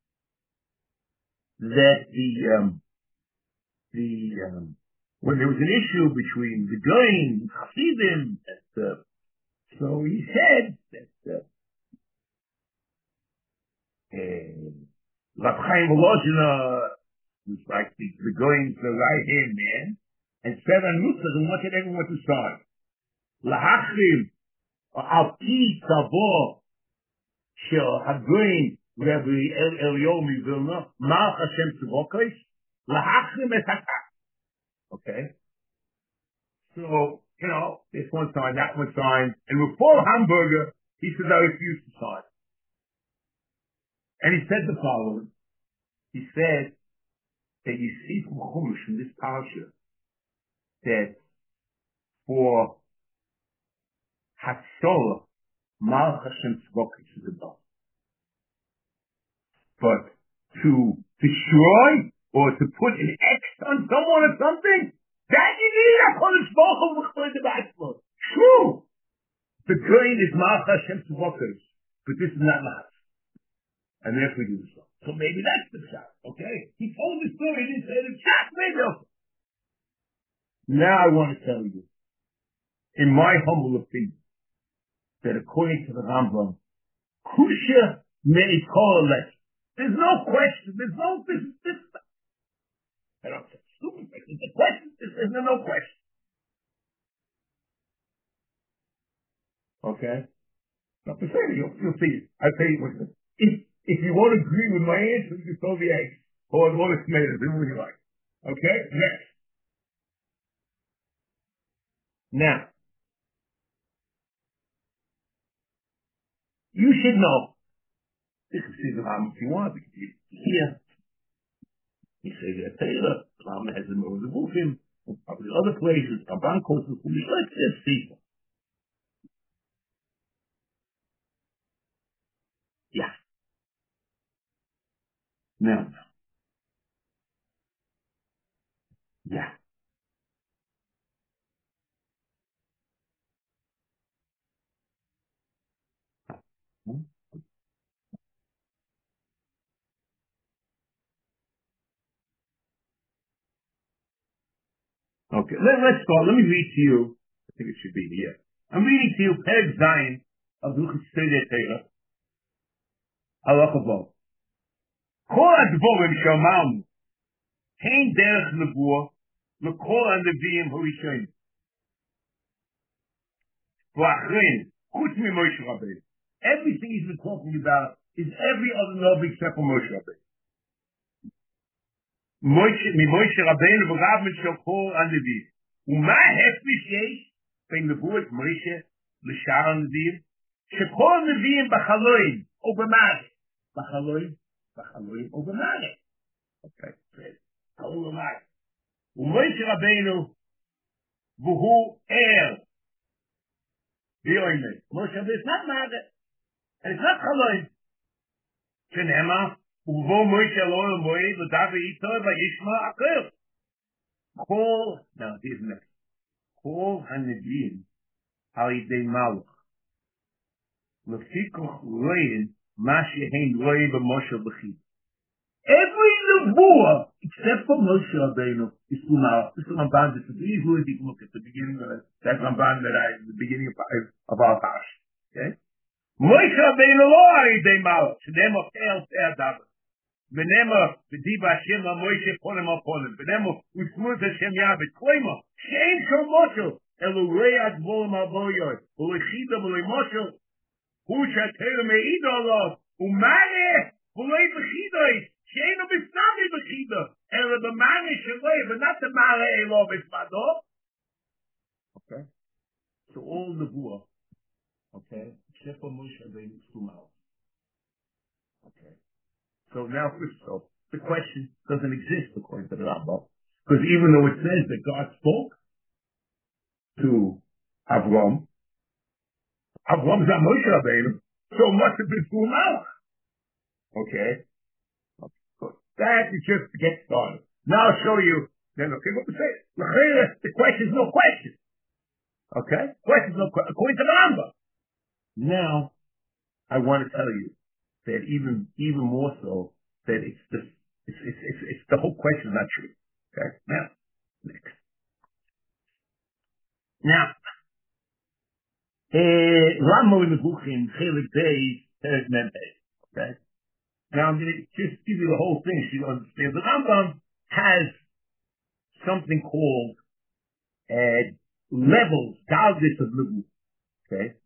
that the um, the um, when there was an issue between the Goyim and Hasidim, that, uh, so he said that uh, uh, Rav Chaim Volozhina was like the, the Goyim's the right hand man, and said on Musa and wanted everyone to sign. Lahachrim al pi tavo shel hagoyim Rabbi Eliyahu Vilna Malach Hashem Tzivokos lahachrim et hakach. Okay? So, you know, this one sign, that one sign. And with Paul Hamburger, he says, I refuse to sign. And he said the following. He said that you see from Chumash, from this parasha, that for Hatzolah, Malach Hashem Tzvokis is enough. But to destroy or to put an X on someone or something, that you need a Kodesh Baruch Hu the Bible. True. The grain is Malach Hashem Tzvokis, but this is not Malach. And therefore we do this. So maybe that's the shot, okay? He told the story. No, he didn't say the chat window. Now I want to tell you, in my humble opinion, that according to the Rambam, Kusha may correlate. There's no question. There's no this. this I don't say stupid. The question is there's no question. Okay. Not to say that you'll, you'll see. I tell you what. If if you want to agree with my answer, you can throw the eggs or a lot of tomatoes. Do what you like. Okay. Next. Now you should know. You can see the Rambam if you want. Here. He says that Taylor, Ram has him over the Wolfim, probably other places, Ramban quotes the Wolfim, like this people. Yeah. Now, yeah. Okay, Let, let's start. Let me read to you. I think it should be here. I'm reading to you Perek Zayin of Luchas Seder Taylor. Halacha Vav. Kol advorim shamam hein derech nevuah lekol haneviyim harishonim v'achrein chutz miMoshe Rabbeinu. Everything he's been talking about is every other Navi except for Moshe Rabbeinu. Moshe, miMoshe Rabbeinu v'rav min shel kol haneviyim. U'ma hefnish yesh ben nevuat Moshe l'shar haneviyim shekol haneviyim b'chaloim o b'mare. B'chaloim, b'chaloim o b'mare. Okay, great. Kol b'mare. U'Moshe Rabbeinu v'hu er. V'yoyne. Moshe Rabbeinu is not mare. And it's not chaloim. Shenema, uvo Moshe Elohim Moed l'davar ito v'yishma akel. Kol, now here's next. Kol haneviyim al yidei malach. L'fikoch loyin ma shehein loyin b'Moshe b'chid. Every nevuah except for Moshe Rabbeinu is through malach. This is Ramban. This is easily you can look at the beginning of it. That Ramban that I, the beginning of, of our pash. Okay? Moshe Rabbeinu lo al yidei malach. Shenema pe'el pe'el davar. V'nema v'diba Hashem la Moshe ponem al ponem. V'nema u'smut Hashem yavet. Kloima she'ein shom Moshe elu rei advolim al boyoy. V'lechida v'lei Moshe hu she'atera me'ida alav. U'mare v'lei b'chidoy. She'ein u'bistami b'chida. Ela b'mare shelei. But not the mare elov esmado. Okay. So all the nevuah. Okay. Except for Moshe Rabbeinu through mouth. Okay. So now, first of all, the question doesn't exist according to the Rambam. Because even though it says that God spoke to Avram, Avram's not Moshe Rabbeinu, so it must have been through mouth. Okay? Okay. Good. That is just to get started. Now I'll show you, then, okay, what to say? The question is no question. Okay? Question is no question. According to the Rambam. Now, I want to tell you that even even more so that it's the it's it's it's, it's the whole question is not true. Okay. Now, next. Now, Ramo in the book in Chelik Day says Membe. Okay. Now I'm going to just give you the whole thing so you understand. The Rambam has something called uh, levels, dalgis of Levu. Okay.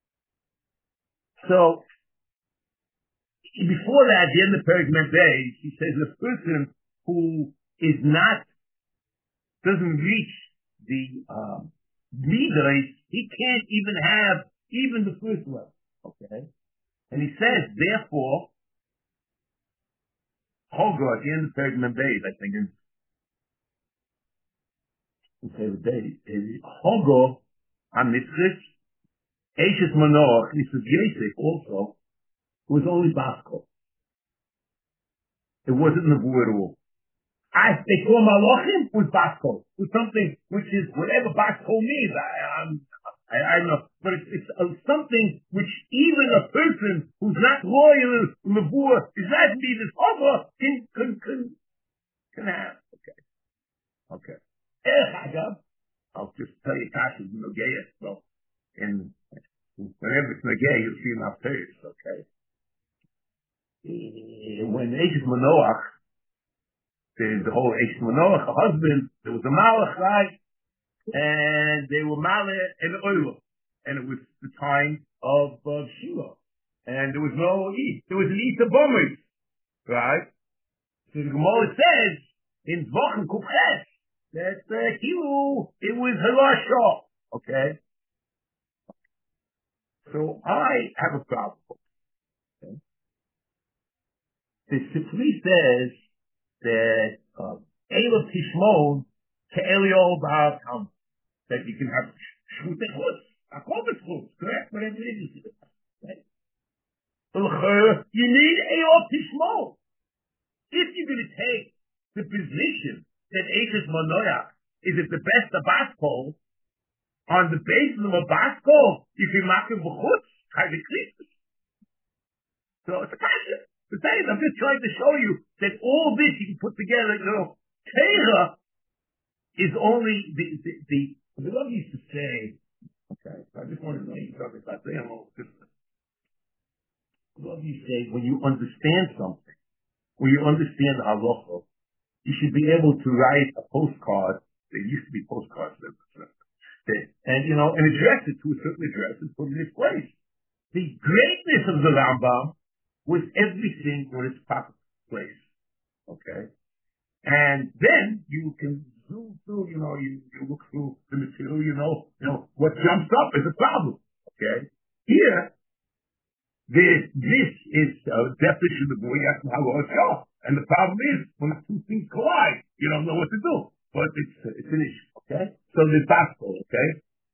So, before that, at the end of Perek Membe, he says the person who is not, doesn't reach the um, midos, he can't even have even the first level. Okay? And he says, therefore, Hogar, at the end of Perek Membe, I think, in Perek Membe, Hogar, HaMitzris, Eishes Manoach, he says Yosef also, was only Basko. It wasn't Nevu at all. I, they call Malachim with Basko, with something which is whatever Basko means. I, I'm, I, I don't know, but it's, it's uh, something which even a person who's not loyal to Nevu is not needed over can can can can many kashas in Nogea. So, and whenever it's Nogea, you'll see enough players, okay? When Eishes Manoach, the, the whole Eishes Manoach, a husband, there was a Malach, right? And they were Malach and Oilo. And it was the time of uh, Shiloh. And there was no Eid. There was an Eid of Bombers, right? So the Gemara says in Zvochen Kufches that uh, Kilu, it was Halasha. Okay? So I have a problem. Okay? The Sifri says that Elof uh, Tishmon Ke'elio Ba'al Tam, that you can have Shchutei Chutz, Akovit Chutz, correct? Whatever it is. Okay? So you need Elof Tishmon. If you're going to take the position that Eishes Manoach is at the best of Baskol, on the basis of a Baskol, you can make him v'chutz, kind of Christmas. So it's a kasha. The thing is, I'm just trying to show you that all this you can put together, you know, Torah is only the, the, the, the love used to say, okay, I just wanted to know you something about that. The love used to say, when you understand something, when you understand the halacha, you should be able to write a postcard. There used to be postcards, and you know, and address it to a certain address and put it in its place. The greatness of the Rambam was everything in its proper place. Okay, and then you can zoom through. You know, you, you look through the material. You know, you know what jumps up is a problem. Okay, here. This, this is a definition of the boy asking how it's show. And the problem is, when the two things collide, you don't know what to do. But it's, it's an issue, okay? So the gospel, okay?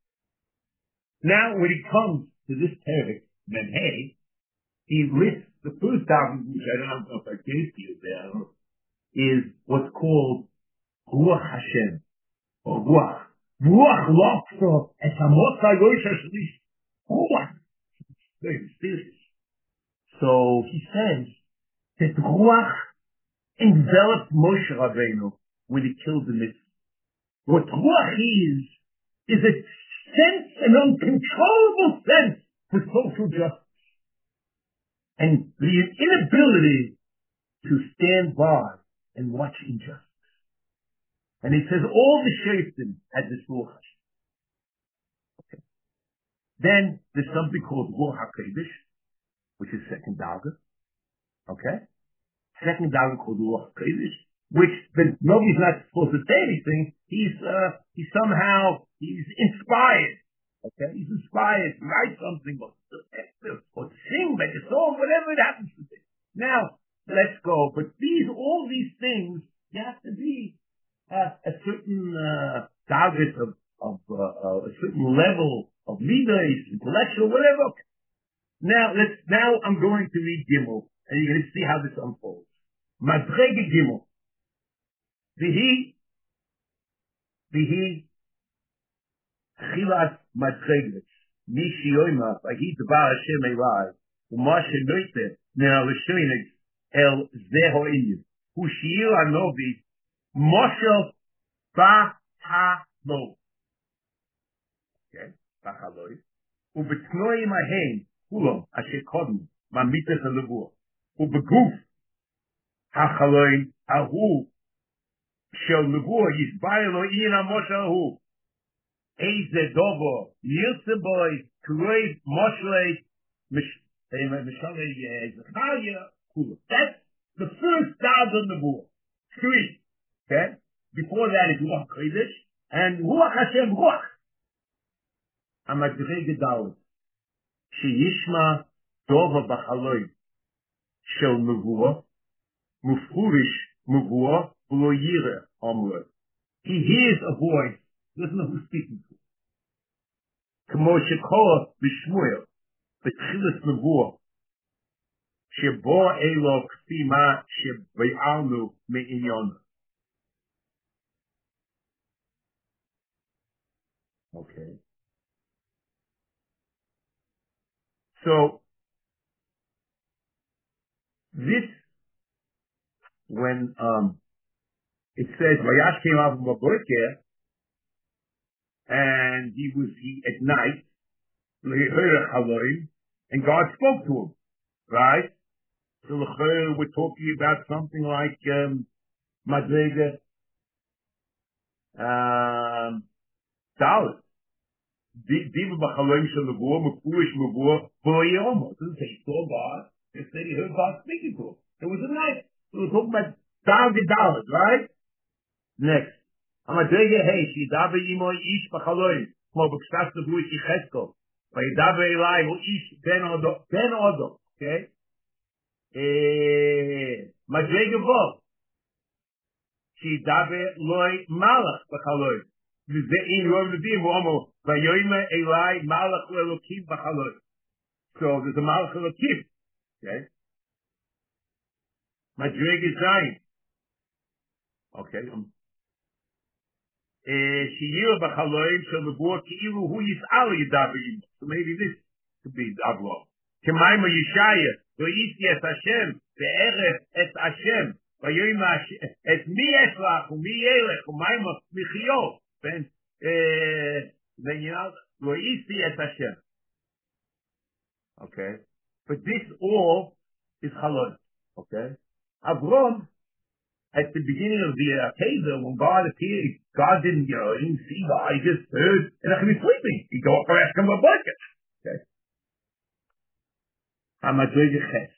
Now, when he comes to this Terik, then hey, he lists the first document, which I don't know if I gave to you there, is what's called Ruach Hashem, or Ruach. Ruach Lopso, et Hamotza Yosha Shalish. Ruach. Very mysterious. So he says that Ruach enveloped Moshe Rabbeinu when he killed the mitzvah. What Ruach is, is a sense, an uncontrollable sense for social justice. And the inability to stand by and watch injustice. And he says all the shaitim had this Ruach. Okay. Then there's something called Ruach HaKodesh, which is second Daga. Okay? Second Daga called Ruach HaKodesh, which the, nobody's not supposed to say anything. He's, uh, he's somehow, he's inspired. Okay? He's inspired to write something, or, or to sing, make a song, whatever it happens to be. Now, let's go. But these, all these things, you have to be uh, a certain, uh, target of, of, uh, uh, a certain level of leaders, intellectual, whatever. Okay. Now, let's, now I'm going to read Gimel, and you're going to see how this unfolds. Madrege Gimel. Vihi, Vihi, Chilas Madreges. Mishi Yoima, Vahi Dvar Hashem Elai, Umashe Noite, Nea Lishoinig, El Zeho Inyu. Hushir Anovi, Moshe Bahalo. Okay, Bahaloi. Ubetnoi Mahen, Kulom, Asher Kodm, Mamitas Alevur. Ubeguf, Hachaloin, Ahu, Shel Levur, Yisbailo Ina Moshe Ahu. Eize Dobo, Yilseboy, Kuroy, Moshe, Mishale, Zechariah, Kulom. That's the first thousand Levur. Three. Okay? Before that is Ruach Kodesh, and Ruach Hashem Ruach. Amadrege Dalet. Sheyishma Dova Bachaloi Shel Mevua Mufurish Mevua Ulo Yire Amroi. He hears a voice, doesn't know who's speaking to him. Kamo Shekoa B'Shmuel B'Tchilas Mevua Shebo Elo K'fi Ma Shebe'alnu Me'inyon. Okay. So this, when um, it says Vayash came out from Baboker, and he was he at night, and God spoke to him, right? So we're talking about something like um, Madrega um, Dalit. Diva b'chaloim shel nevuah, mefurish nevuah, v'lo yehomo. It doesn't say he saw God. It said he heard God speaking to him. It was a night. So we're talking about David Dalit, right? Next. Amadrega hey, shidabe imoy ish b'chaloim, kmo b'kshas nevuah Yechezkel, v'yidabe elai hu ish ben odo, ben odo, okay? Madrega vo, shidabe loy malach b'chaloim. So there's a malach elokim, okay? Madrega zayin, okay? Sheyir b'chaloim shel nevuah ki'ilu hu yis'al yidabim. So maybe this could be Avlo. K'mayma Yeshaya lo yisi es Hashem ve'eref es Hashem v'yoyma es mi eslach u'mi yelech u'mayma michiyot. Then, then you know, lo yisi es Hashem. Okay, but this all is Chalon. Okay, Avram at the beginning of the Akeda, when God appeared, God didn't, you know, he didn't see God, he just heard, and he was sleeping. He go up and ask him a bucket. Okay. Hamadrega Ches.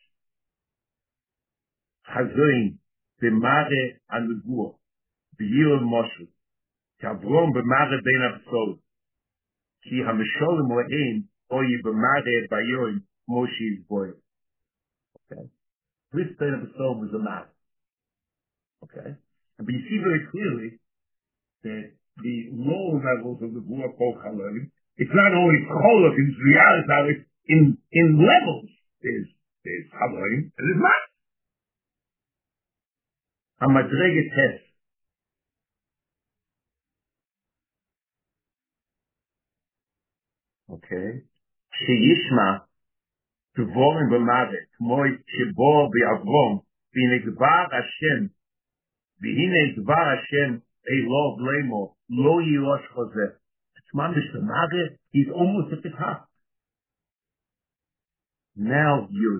Chazoin, b'mare an-nevuah, b'yir Moshe, k'Avram b'mare ben Avsol, ki ha-mesholim le'ein, oyi b'mare bayoim, Moshe's boy. Okay. This ben Avsol was a man. Okay, but you see very clearly that the lower levels of the Nevuah Kol Chaloim, it's not only Cholov in reality, in in levels. There's there's Chaloim and there's not. A Madrega Tes. Okay, Sheyishma Tvorim b'Mavet, K'moy Shebo b'Avrom, V'Negvar Hashem. V'hine dvar Hashem elov lemo lo yirosh chozeh. It's mamish the Maggid. He's almost at the top. Now Yud.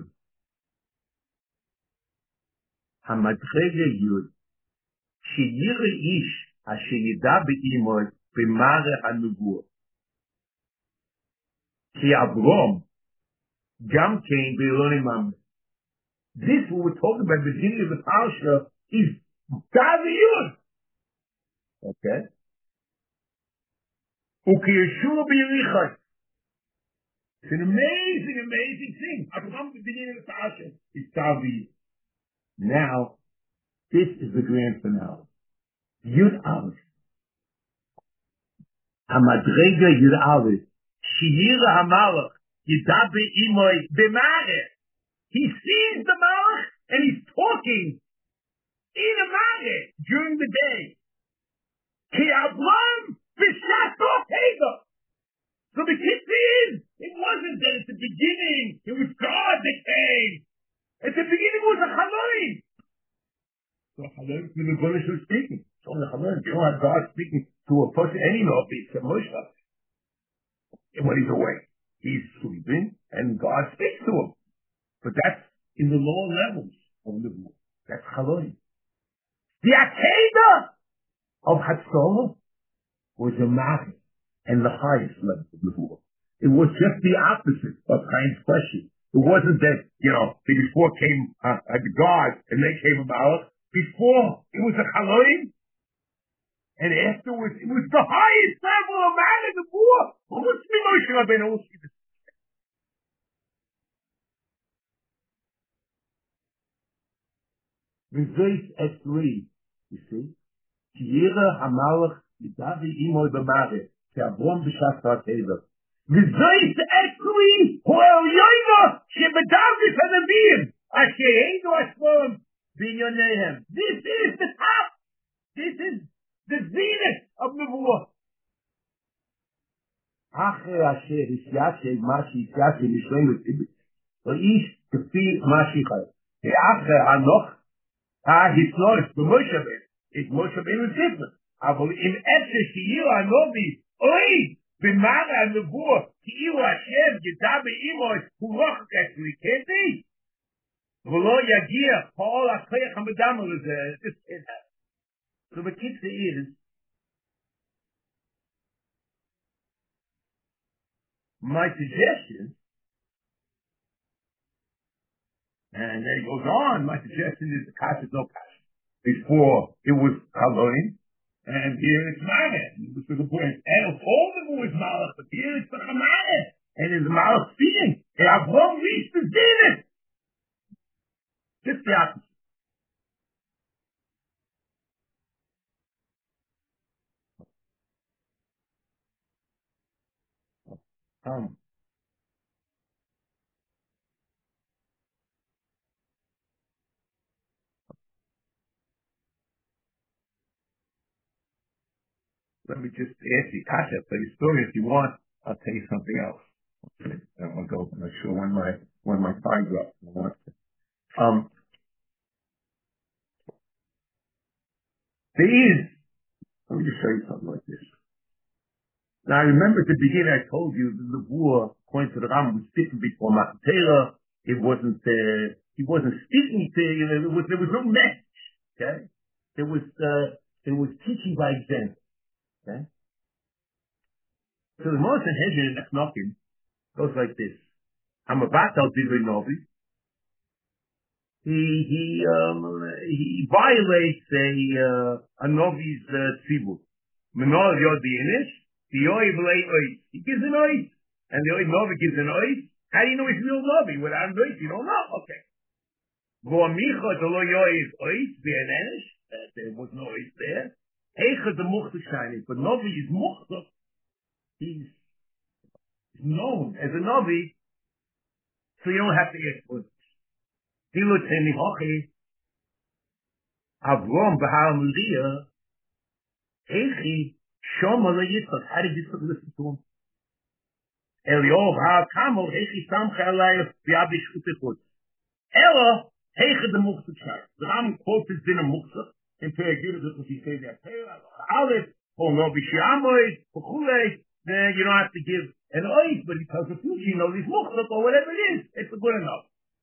Hamadrega Yud. Sheyire ish asher yida be'imoy b'mare hanuvuah. Ki Avrom gam kein be'eloni mamre. This what we're talking about at the beginning of the parasha is David. Okay. Ukiyeshua b'yirichai. It's an amazing, amazing thing. Abraham, the beginning of the parasha, is David. Now, this is the grand finale. Yud Aleph. Hamadrega Yud Aleph. Sheyira Hamalach. Yidabe imoy b'mare. He sees the Malach and he's talking in a mare during the day. Ki Avram b'shato teva. So the kitzur is, it wasn't that at the beginning it was God that came. At the beginning it was a Chaloim. So Chaloim is the Golesh who's speaking. So the Chaloim, you don't have God speaking to a person, any Novi, except Moshe. And when he's awake, he's sleeping, and God speaks to him. But that's in the lower levels of the book. That's Chaloim. The Akeda of Hatzalah was a Maggid and the highest level of the book. It was just the opposite of Chaim's question. It wasn't that, you know, before came uh, uh, the God and they came about. Before, it was a Chaloim. And afterwards, it was the highest level of Maggid in the book. What's the Moshe Rabbeinu? Reverse at three, you see. Sheyira Hamalach Yidabe imoy b'mare, Ki Avram b'shas ha'teva. Reverse at three, Hoel Yoina Shebedavis Hanavim, Asher Heinu Ashmon Binyonehem. This is the top. This is the zenith of Nevuah. Acher Asher Hisyashe Mashi Hisyashe Mishleim V'Tibit. V'ish Kefi Mashi Chay. Acher Hanoch. Ah, he's not. It's the Moshe Rabbeinu. It's Moshe Rabbeinu is different. But in Efshe Sheyira Hanovi Oi, b'mara nevuah, ki'ilu Hashem yidab be'imoy huroch k'etzliketi. V'lo yagia kol ha'koyach hamadam lezeh. Just say that. So the kitzah is, my suggestion, and then he goes on, my suggestion is the kasha no kasha. Before it was Haloin, and here it's Manet. Which was the point. And all of it was Malach, but here it's the Manet. And it's Malach speaking. And Avram reached the zenith. Just the opposite. Um, let me just ask you, Kasha, for the story if you want. I'll tell you something else. Okay. I want to go. I'm not sure when my when my time's up. Um, there is. Let me just show you something like this. Now, I remember at the beginning I told you that the war, according to the Ram, was speaking before Matan Torah. It wasn't, uh, he wasn't speaking to, you know, there was, there was no message, okay? There was, uh, there was teaching by example, okay? So the Moshe Hedger in Echnokim goes like this. I'm about to Divrei Novi. He, he, um, he violates a, uh, a Novi's, uh, tzibur. Menor Yod B'Yinish. The Oiv lay Oiv. He gives an Oiv. And the Oiv Novi gives an Oiv. How do you know he's real Novi? Without an Oiv, you don't know. Okay. V'amicha the lo Yoiv Oiv B'Yinish. There was no Oiv there. Eicha the Muchta shining. But Novi is Muchta. He's known as a Novi. So you don't have to ask for it. Dilut Eni Hochi. Avrom B'Har Muriah. Eichi. Shoma le Yitzchak. How did Yitzchak listen to him? Eliov ha-kamol hechi samcha alayah v'yabish utechutz. Ela hecha de muchsa shai. The Ram quotes his din of muchsa in Perek Yud, that's what he says there. Aleph, or no b'shiamoid, v'chulei, then you don't have to give an oath, but he tells the future, you know, these muchsa, or whatever it is, it's good enough.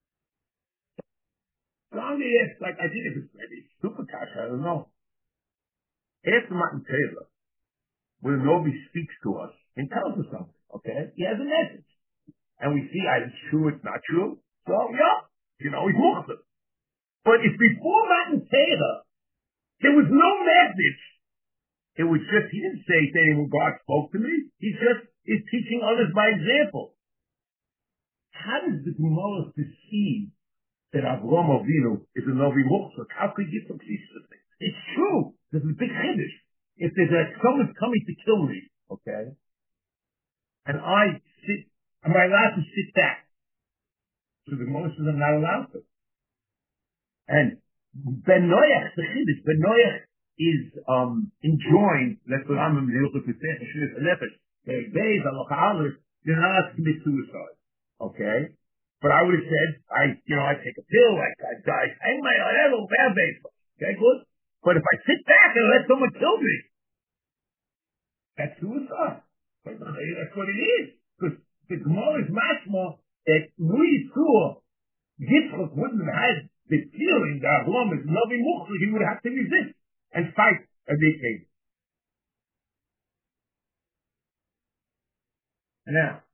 So I'm going to ask, like, I think it's maybe super cash, I don't know. After Matan Torah, when Novi speaks to us and tells us something, okay? He has a message. And we see, I'm sure it's not true. So, yeah, you know, he's muchta. But if before Matan Torah, there was no message. It was just, he didn't say saying, well, God spoke to me. He just is teaching others by example. How does the Gemara perceive that Avraham Avinu is a Novi Muchta? How could you succeed this thing? It's true. There's a big chiddush. If there's a, someone's coming to kill me, okay, and I sit, am I allowed to sit back? So the Gemara says I'm not allowed to. And Ben Noach, the chiddush, Ben Noach is um, enjoined, that's what I'm in the Hilchot Pesach, Shemit Nefesh, Beis, Halacha Aleph, you're not allowed to commit suicide, okay? But I would have said, I, you know, I take a pill, I, I, I hang my head over bad baseball, okay, good? But if I sit back and let someone kill me, that's suicide. That's what it is. Because the Gemara is mashma that we saw Yitzchak wouldn't have had the feeling that Avraham is loving Muchta, he would have to resist and fight a big case. Now,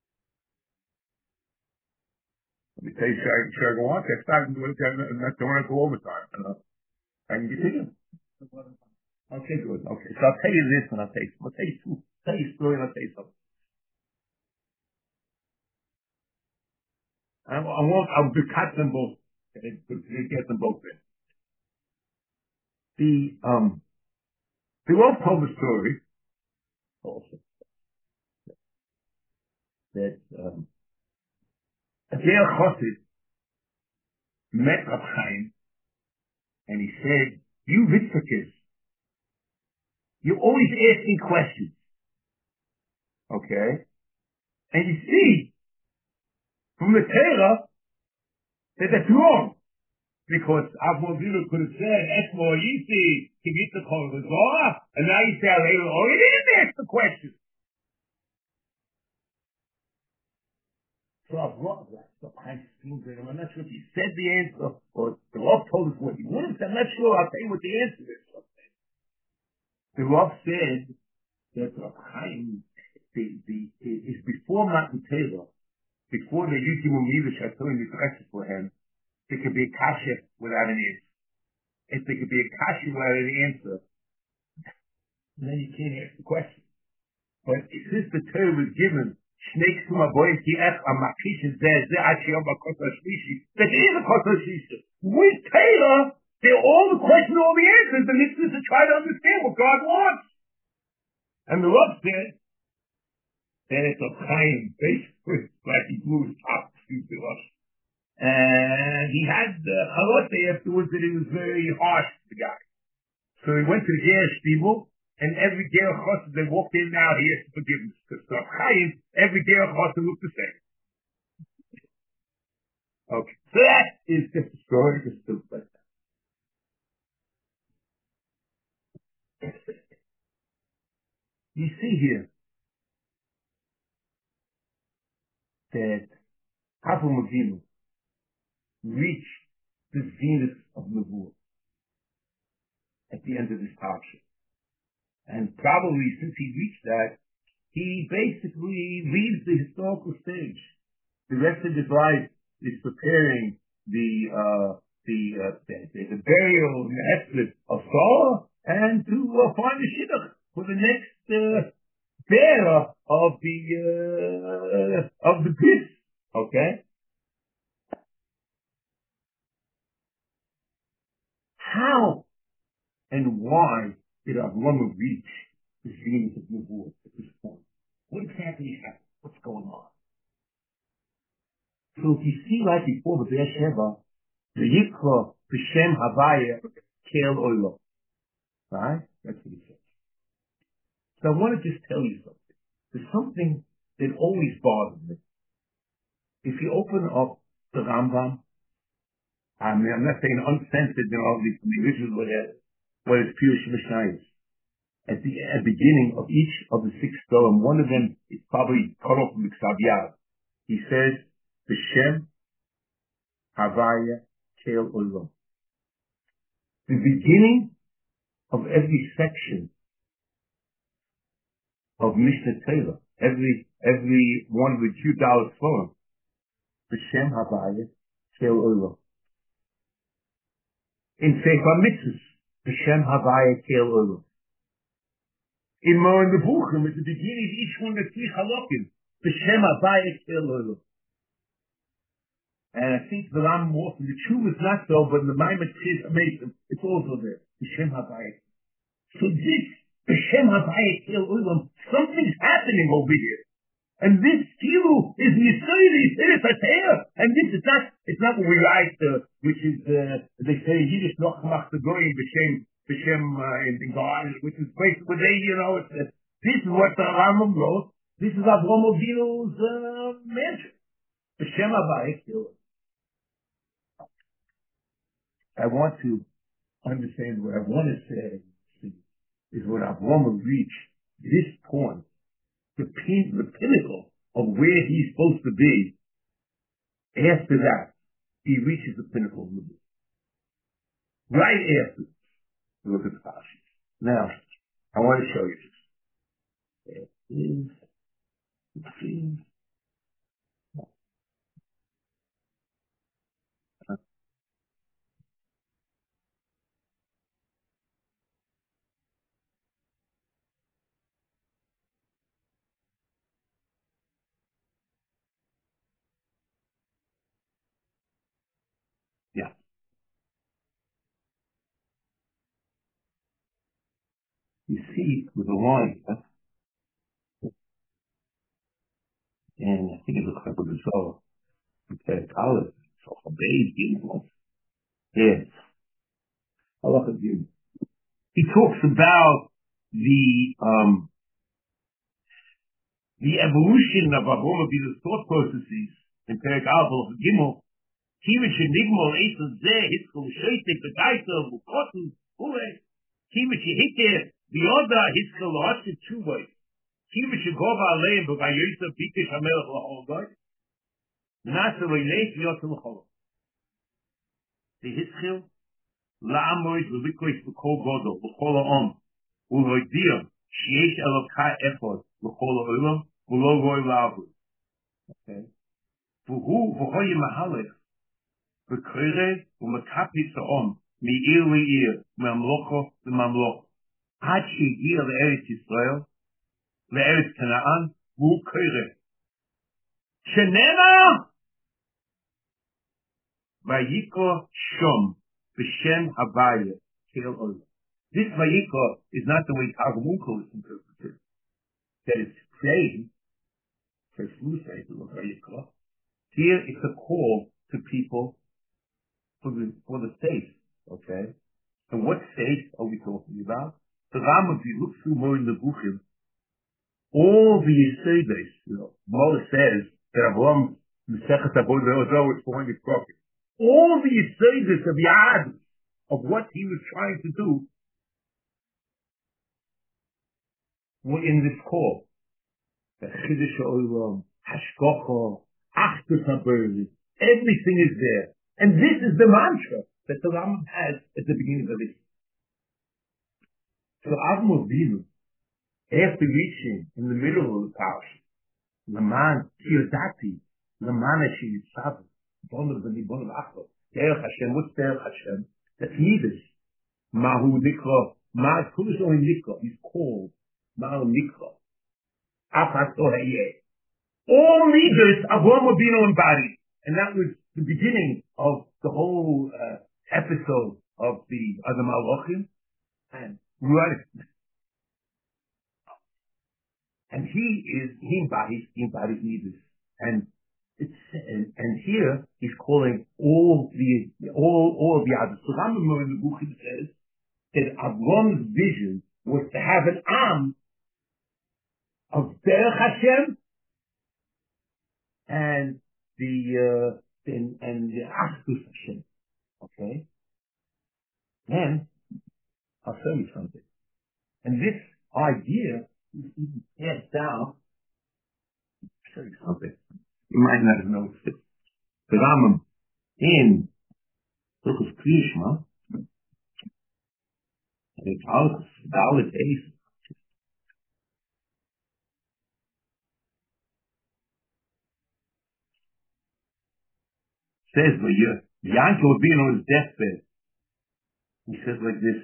let me tell you, should I, should I go on? I started doing it, I'm not going to go overtime. Uh, I can continue. Okay, good. Okay, so I'll tell you this and I'll tell you, I'll tell you, two, tell you a story and I'll tell you something. I, I won't, I'll cut them both. Okay, to get them both in. The, um, the Wolf told a story also that, um, a Ger Chassid met Rab Chaim and he said, you Witzakis, you're always asking questions. Okay? And you see, from the Torah, that that's wrong. Because Avraham Avinu could have said, Esmo Yisi, Kivita Kol Vazorah, and now you say, oh, you didn't ask the question. So I've brought so I seemed to him. I'm not sure if he said the answer or the Rav told us what he wanted. I'm not sure. I'll tell you what the answer is. The Rav said that Rav Chaim, the, the, is before Matan Torah, before the Yukim Umivish are telling the direction for him, there could be a kasha without an answer. If there could be a kasha without an answer, then you can't ask the question. But since the Torah was given, Snakes to my boy, he asked a Makishin says, actually on Makosa Shlishi, that is a Kosa Shlishi. With Taylor, they're all the questions, all the answers, and this is to try to understand what God wants. And the Rav said, that it's a time, basically, like he blew his top to us. And he had the uh, halote afterwards that he was very harsh to the guy. So he went to the Ger Shtiebel, and every Ger Chosser they walked in and out, he asked for forgiveness. Because Rav Chaim, every Ger Chosser looked the same. Okay. So that is just a story, just like that. You see here that Avram Avinu reached the zenith of Nebuah at the end of this parsha. And probably since he reached that, he basically leaves the historical stage. The rest of his life is preparing the uh, the, uh, the, the burial and the estimate of Saul and to uh, find the shidduch for the next uh, bearer of the uh, of the bris. Okay, how and why did Avram reach the zenith of Nebuah at this point? What exactly happened? What's going on? So if you see right before the Be'er Sheva, the Yikra, B'Shem Havaya, Kel Oilo. Right? That's what he says. So I want to just tell you something. There's something that always bothers me. If you open up the Rambam, I mean, I'm not saying uncensored, you know, the, the original, whatever, what is Pirush Mishnayos. At the at beginning of each of the six Storim, one of them is probably cut off from the Ksav Yad. He says, B'Shem Havaya Kel Oilo. The beginning of every section of Mishnah Torah, every every one with two dollars for B'Shem Havaya Kel Oilo. In Sefer Mitzvahs, B'Shem Havaya Kel Oilo. In Moran Nebuchim, at the beginning of each one of the three halakim, B'Shem Havaya Kel Oilo. And I think the Ram Wolf, the Chuv is not so, but in the Maimon Tzid Amazing, it's also there. B'Shem Havaya. So this B'Shem Havaya Kel Oilo, something's happening over here. And this Kilu is Yisraeli, it is a tale. And this is not, it's not what we write, uh, which is, uh, they say, Yiddish noch mach the goyim b'shem, b'shem, uh, in the garden, which is basically, they, you know, it's, uh, this is what the Rambam wrote. This is Avram Avinu's, uh, mansion. B'shem Havaya Kel Oilo. I want to understand what I want to say is when Avram reached this point, the, pin, the pinnacle of where he's supposed to be. After that, he reaches the pinnacle of the book. Right after, look at the passage. Now, I want to show you this. It is, it seems, uh, yeah. You see, with the line, uh, and I think it looks like with the soul. Okay, college, so a baby, yes. I love it. He talks about the, um, the evolution of Avram Avinu's thought processes in Perek Aleph of Gimel. Kivish and Nigmol Eitzah Zeh Hitzkel Sheitek the Geiter Bukotten Ule Kivish Hitte the Oda Hitzkel Hotze Chuvay. Kiva should go by lane, but by Yosef Bika Shamelach Laholgoy. Nasa Leilech Yotam Chol. The Hischil, La'amoid Levikois B'Kol Godol, B'Kol Ha'om, Uloidiyam, Sheesh Elokah Echod, B'Kol Ha'olam, Ulo Roy Lavu. Okay. V'hu, V'ho Yimahalech, V'Kreire, V'Makapit Sa'om, Mi'ir Li'ir, Me'amlocho, Me'amlocho. Ad She'ir Le'eretz Yisrael, Le'eretz Kanaan, V'hu Kreire. Shenema! Vayiko Shom, B'Shem Havaya, Kel Olam. This Vayiko is not the way Targum Unkel is interpreted. That it's saying, says Musa, Vayiko. Here it's a call to people for the, for the faith, okay? And what faith are we talking about? The Ram, if you look through more in the Bukhim, all the Yisaides, you know, Moses says that Avram, the Sechet Avodah Zarah, is four hundred prophets. All the Yisaides of Yad, of what he was trying to do, were in this call. The Chiddush Olam, Hashkocho, Achdus HaBerli, everything is there. And this is the mantra that the Rambam has at the beginning of it. So Avram Avinu, after reaching in the middle of the parasha, Laman Kirdati, Laman Ashi Yitzhak, Bonov and Bonov Achlo, Derech Hashem, what's Derech Hashem? That's Midas. Mahu Nikra, Ma Kudos only Nikra, he's called Mahu Nikra. Afat Ohayeh. All Midas Avram Avinu embodied. And that was the beginning of the whole uh, episode of the other Malachim. And right. And he is, he embodies, he embodies Midas. And it's, and, and here he's calling all the, all, all of the others. So Rambam in the Bukhim says that Avram's vision was to have an Am of Derech Hashem and the, uh, and, and the Achdus Hashem. Okay? Then, I'll show you something. And this idea is even passed down. I'll show you something. You might not have noticed it. The Rambam in Hilchos Kriyishma, and it's Halachos Dalet Eis, says, when Yankov Avinu on his deathbed, he says like this,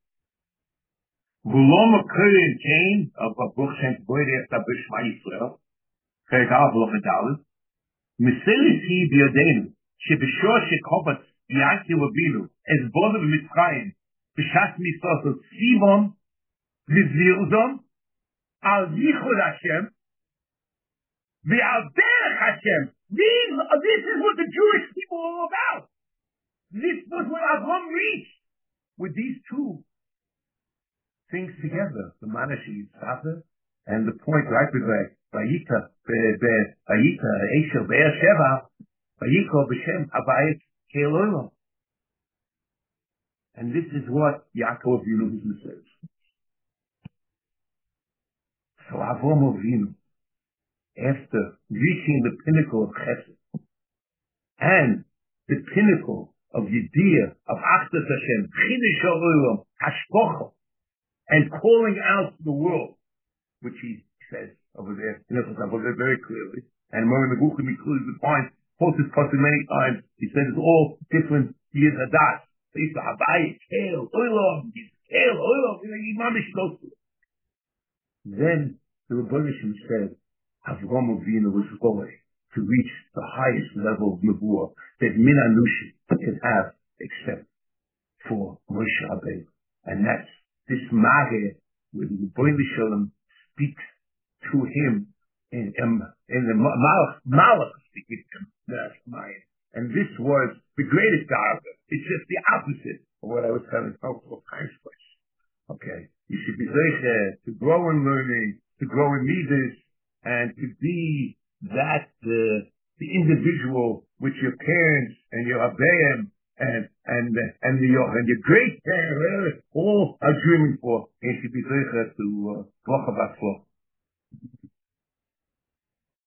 V'lo Kohen Cain of Baruch Shem Boyd after B'Shma Yisrael, Perek Aleph Halacha Dalet, Miselis hi b'yodenu, sheb'shor shekobat Yankov Avinu, as bodav Mitzrayim, b'shas Mitzvot, Tzivon, v'zvirzon, al Yichud Hashem, v'al Derech Hashem. These, this is what the Jewish people are all about. This was what Avram reached with these two things together, the Manashi Yitzhak, and the point right with Vayika, Vayika, Esher, Be'er Sheva, Vayiko, B'Shem, Habayit, Kel Olam. And this is what Yaakov Avinu says. So Avram Avinu, after reaching the pinnacle of Chesed and the pinnacle of Yediyah, of Achdus Hashem, Chiddush Olam, Hashkocha, and calling out to the world, which he says over there, you know, very clearly, and Mori Meguchim includes the point, quotes this person many times, he says it's all different Yid Hadas. They used to Habayit, Kel, Olam, Kel, Olam, Mamish goes to it. Then the Rebbeinu said, Avram Avinu was going to reach the highest level of Nebuah that Min Anushim can have except for Moshe Rabbeinu. And that's this Mageh where the Rebbeinu Shalom speaks to him in, in, in the Malach, Malach speaking to him. And this was the greatest Gaga. It's just the opposite of what I was telling multiple times. Okay. You should be there to grow in learning, to grow in Midas, and to be that uh, the individual which your parents and your Abayim and and and your and your great parents all are dreaming for, and to be there to uh,